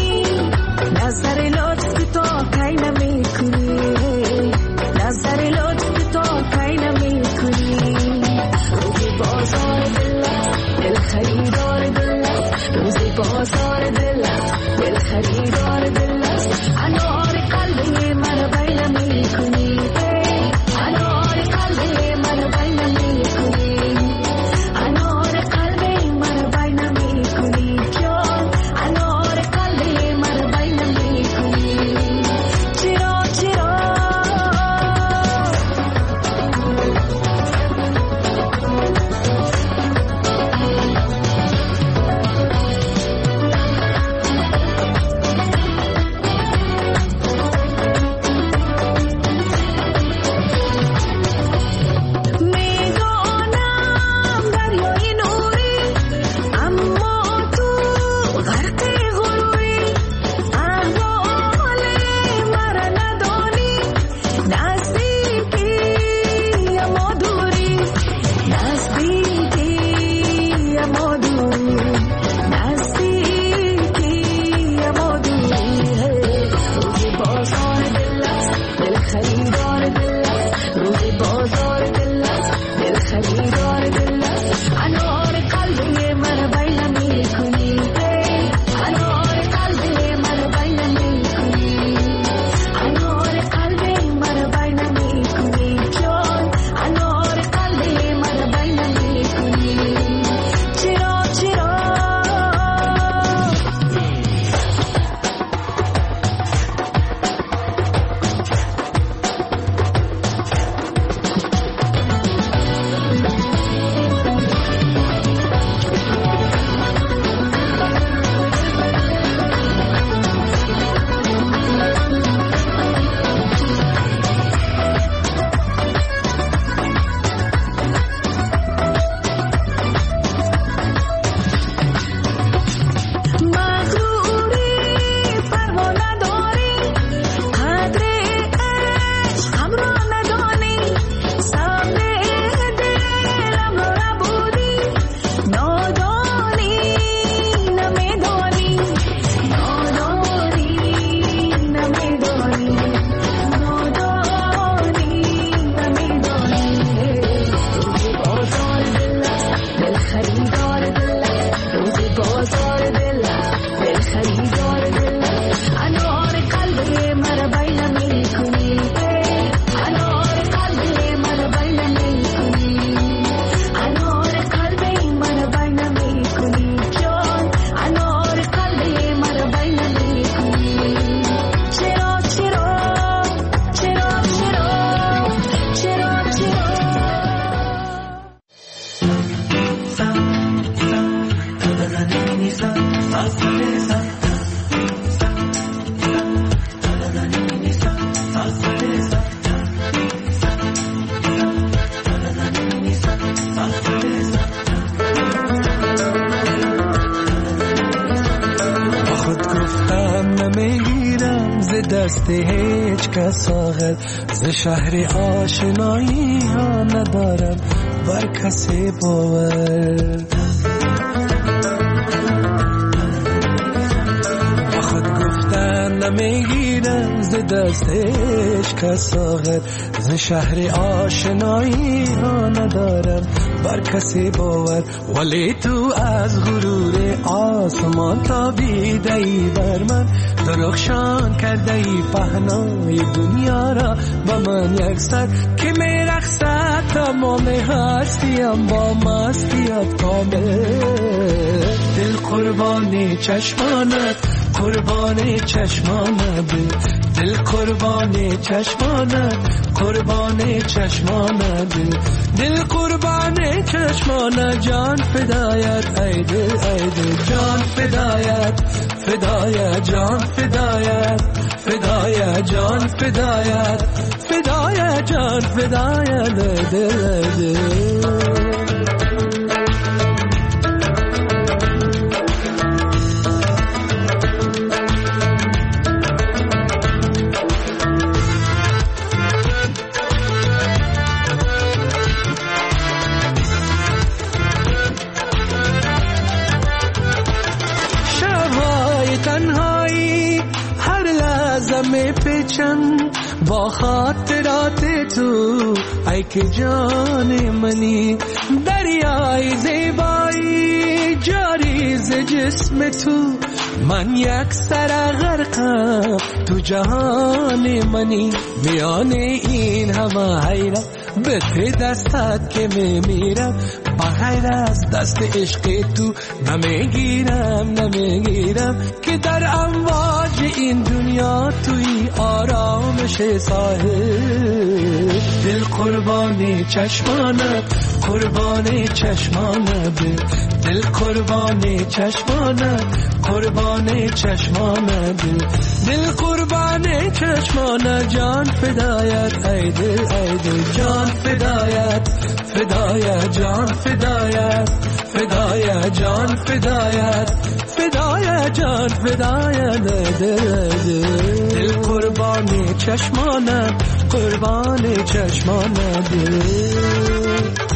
خریدار دل است انار قلب مرا بین میکنی انار قلب مرا بین میکنی انار قلب مرا بین میکنی جان انار قلب مرا بین میکنی چرا چرا دست هیچ کس آخر ز شهر آشنایی ها ندارم بر کسی باور با خود گفتن نمیگیرم ز دست هیچ کس آخر ز شهر آشنایی ها ندارم بر کسی باور ولی تو از غرور آسمان تابیده ای بر من درخشان کرده ای پهنای دنیا را با من یکسر که میرقصد تمام هستیم با مستیت کامل دل قربانی چشمانت قربانی چشمانت دل قربانی چشمانت قربانی چشمانت دل قربانی چشمانت جان فدایت ای دل جان فدایت فدایت جان فدایت فدایت جان فدایت فدایت جان فدایت دل با خاطرات تو ای که جان منی دریای زیبایی جاری ز جسم تو من یک سر غرقم تو جهان منی، میان این همه حیرت به ته دستت که میمیرم، بغیر از دست عشق تو نمیگیرم که در امواج این دنیا توی آرامش ساحل. دل قربان چشمانت، قربان چشمانت، دل قربان چشمانت، قربان چشمانت، دل قربان چشمانت، جان فدایت ای دل جان فدایت، فدایت جان فدایت، فدایت جان فدایت، فدایت جان فدایت، دل قربان چشمانت، قربان چشمانت.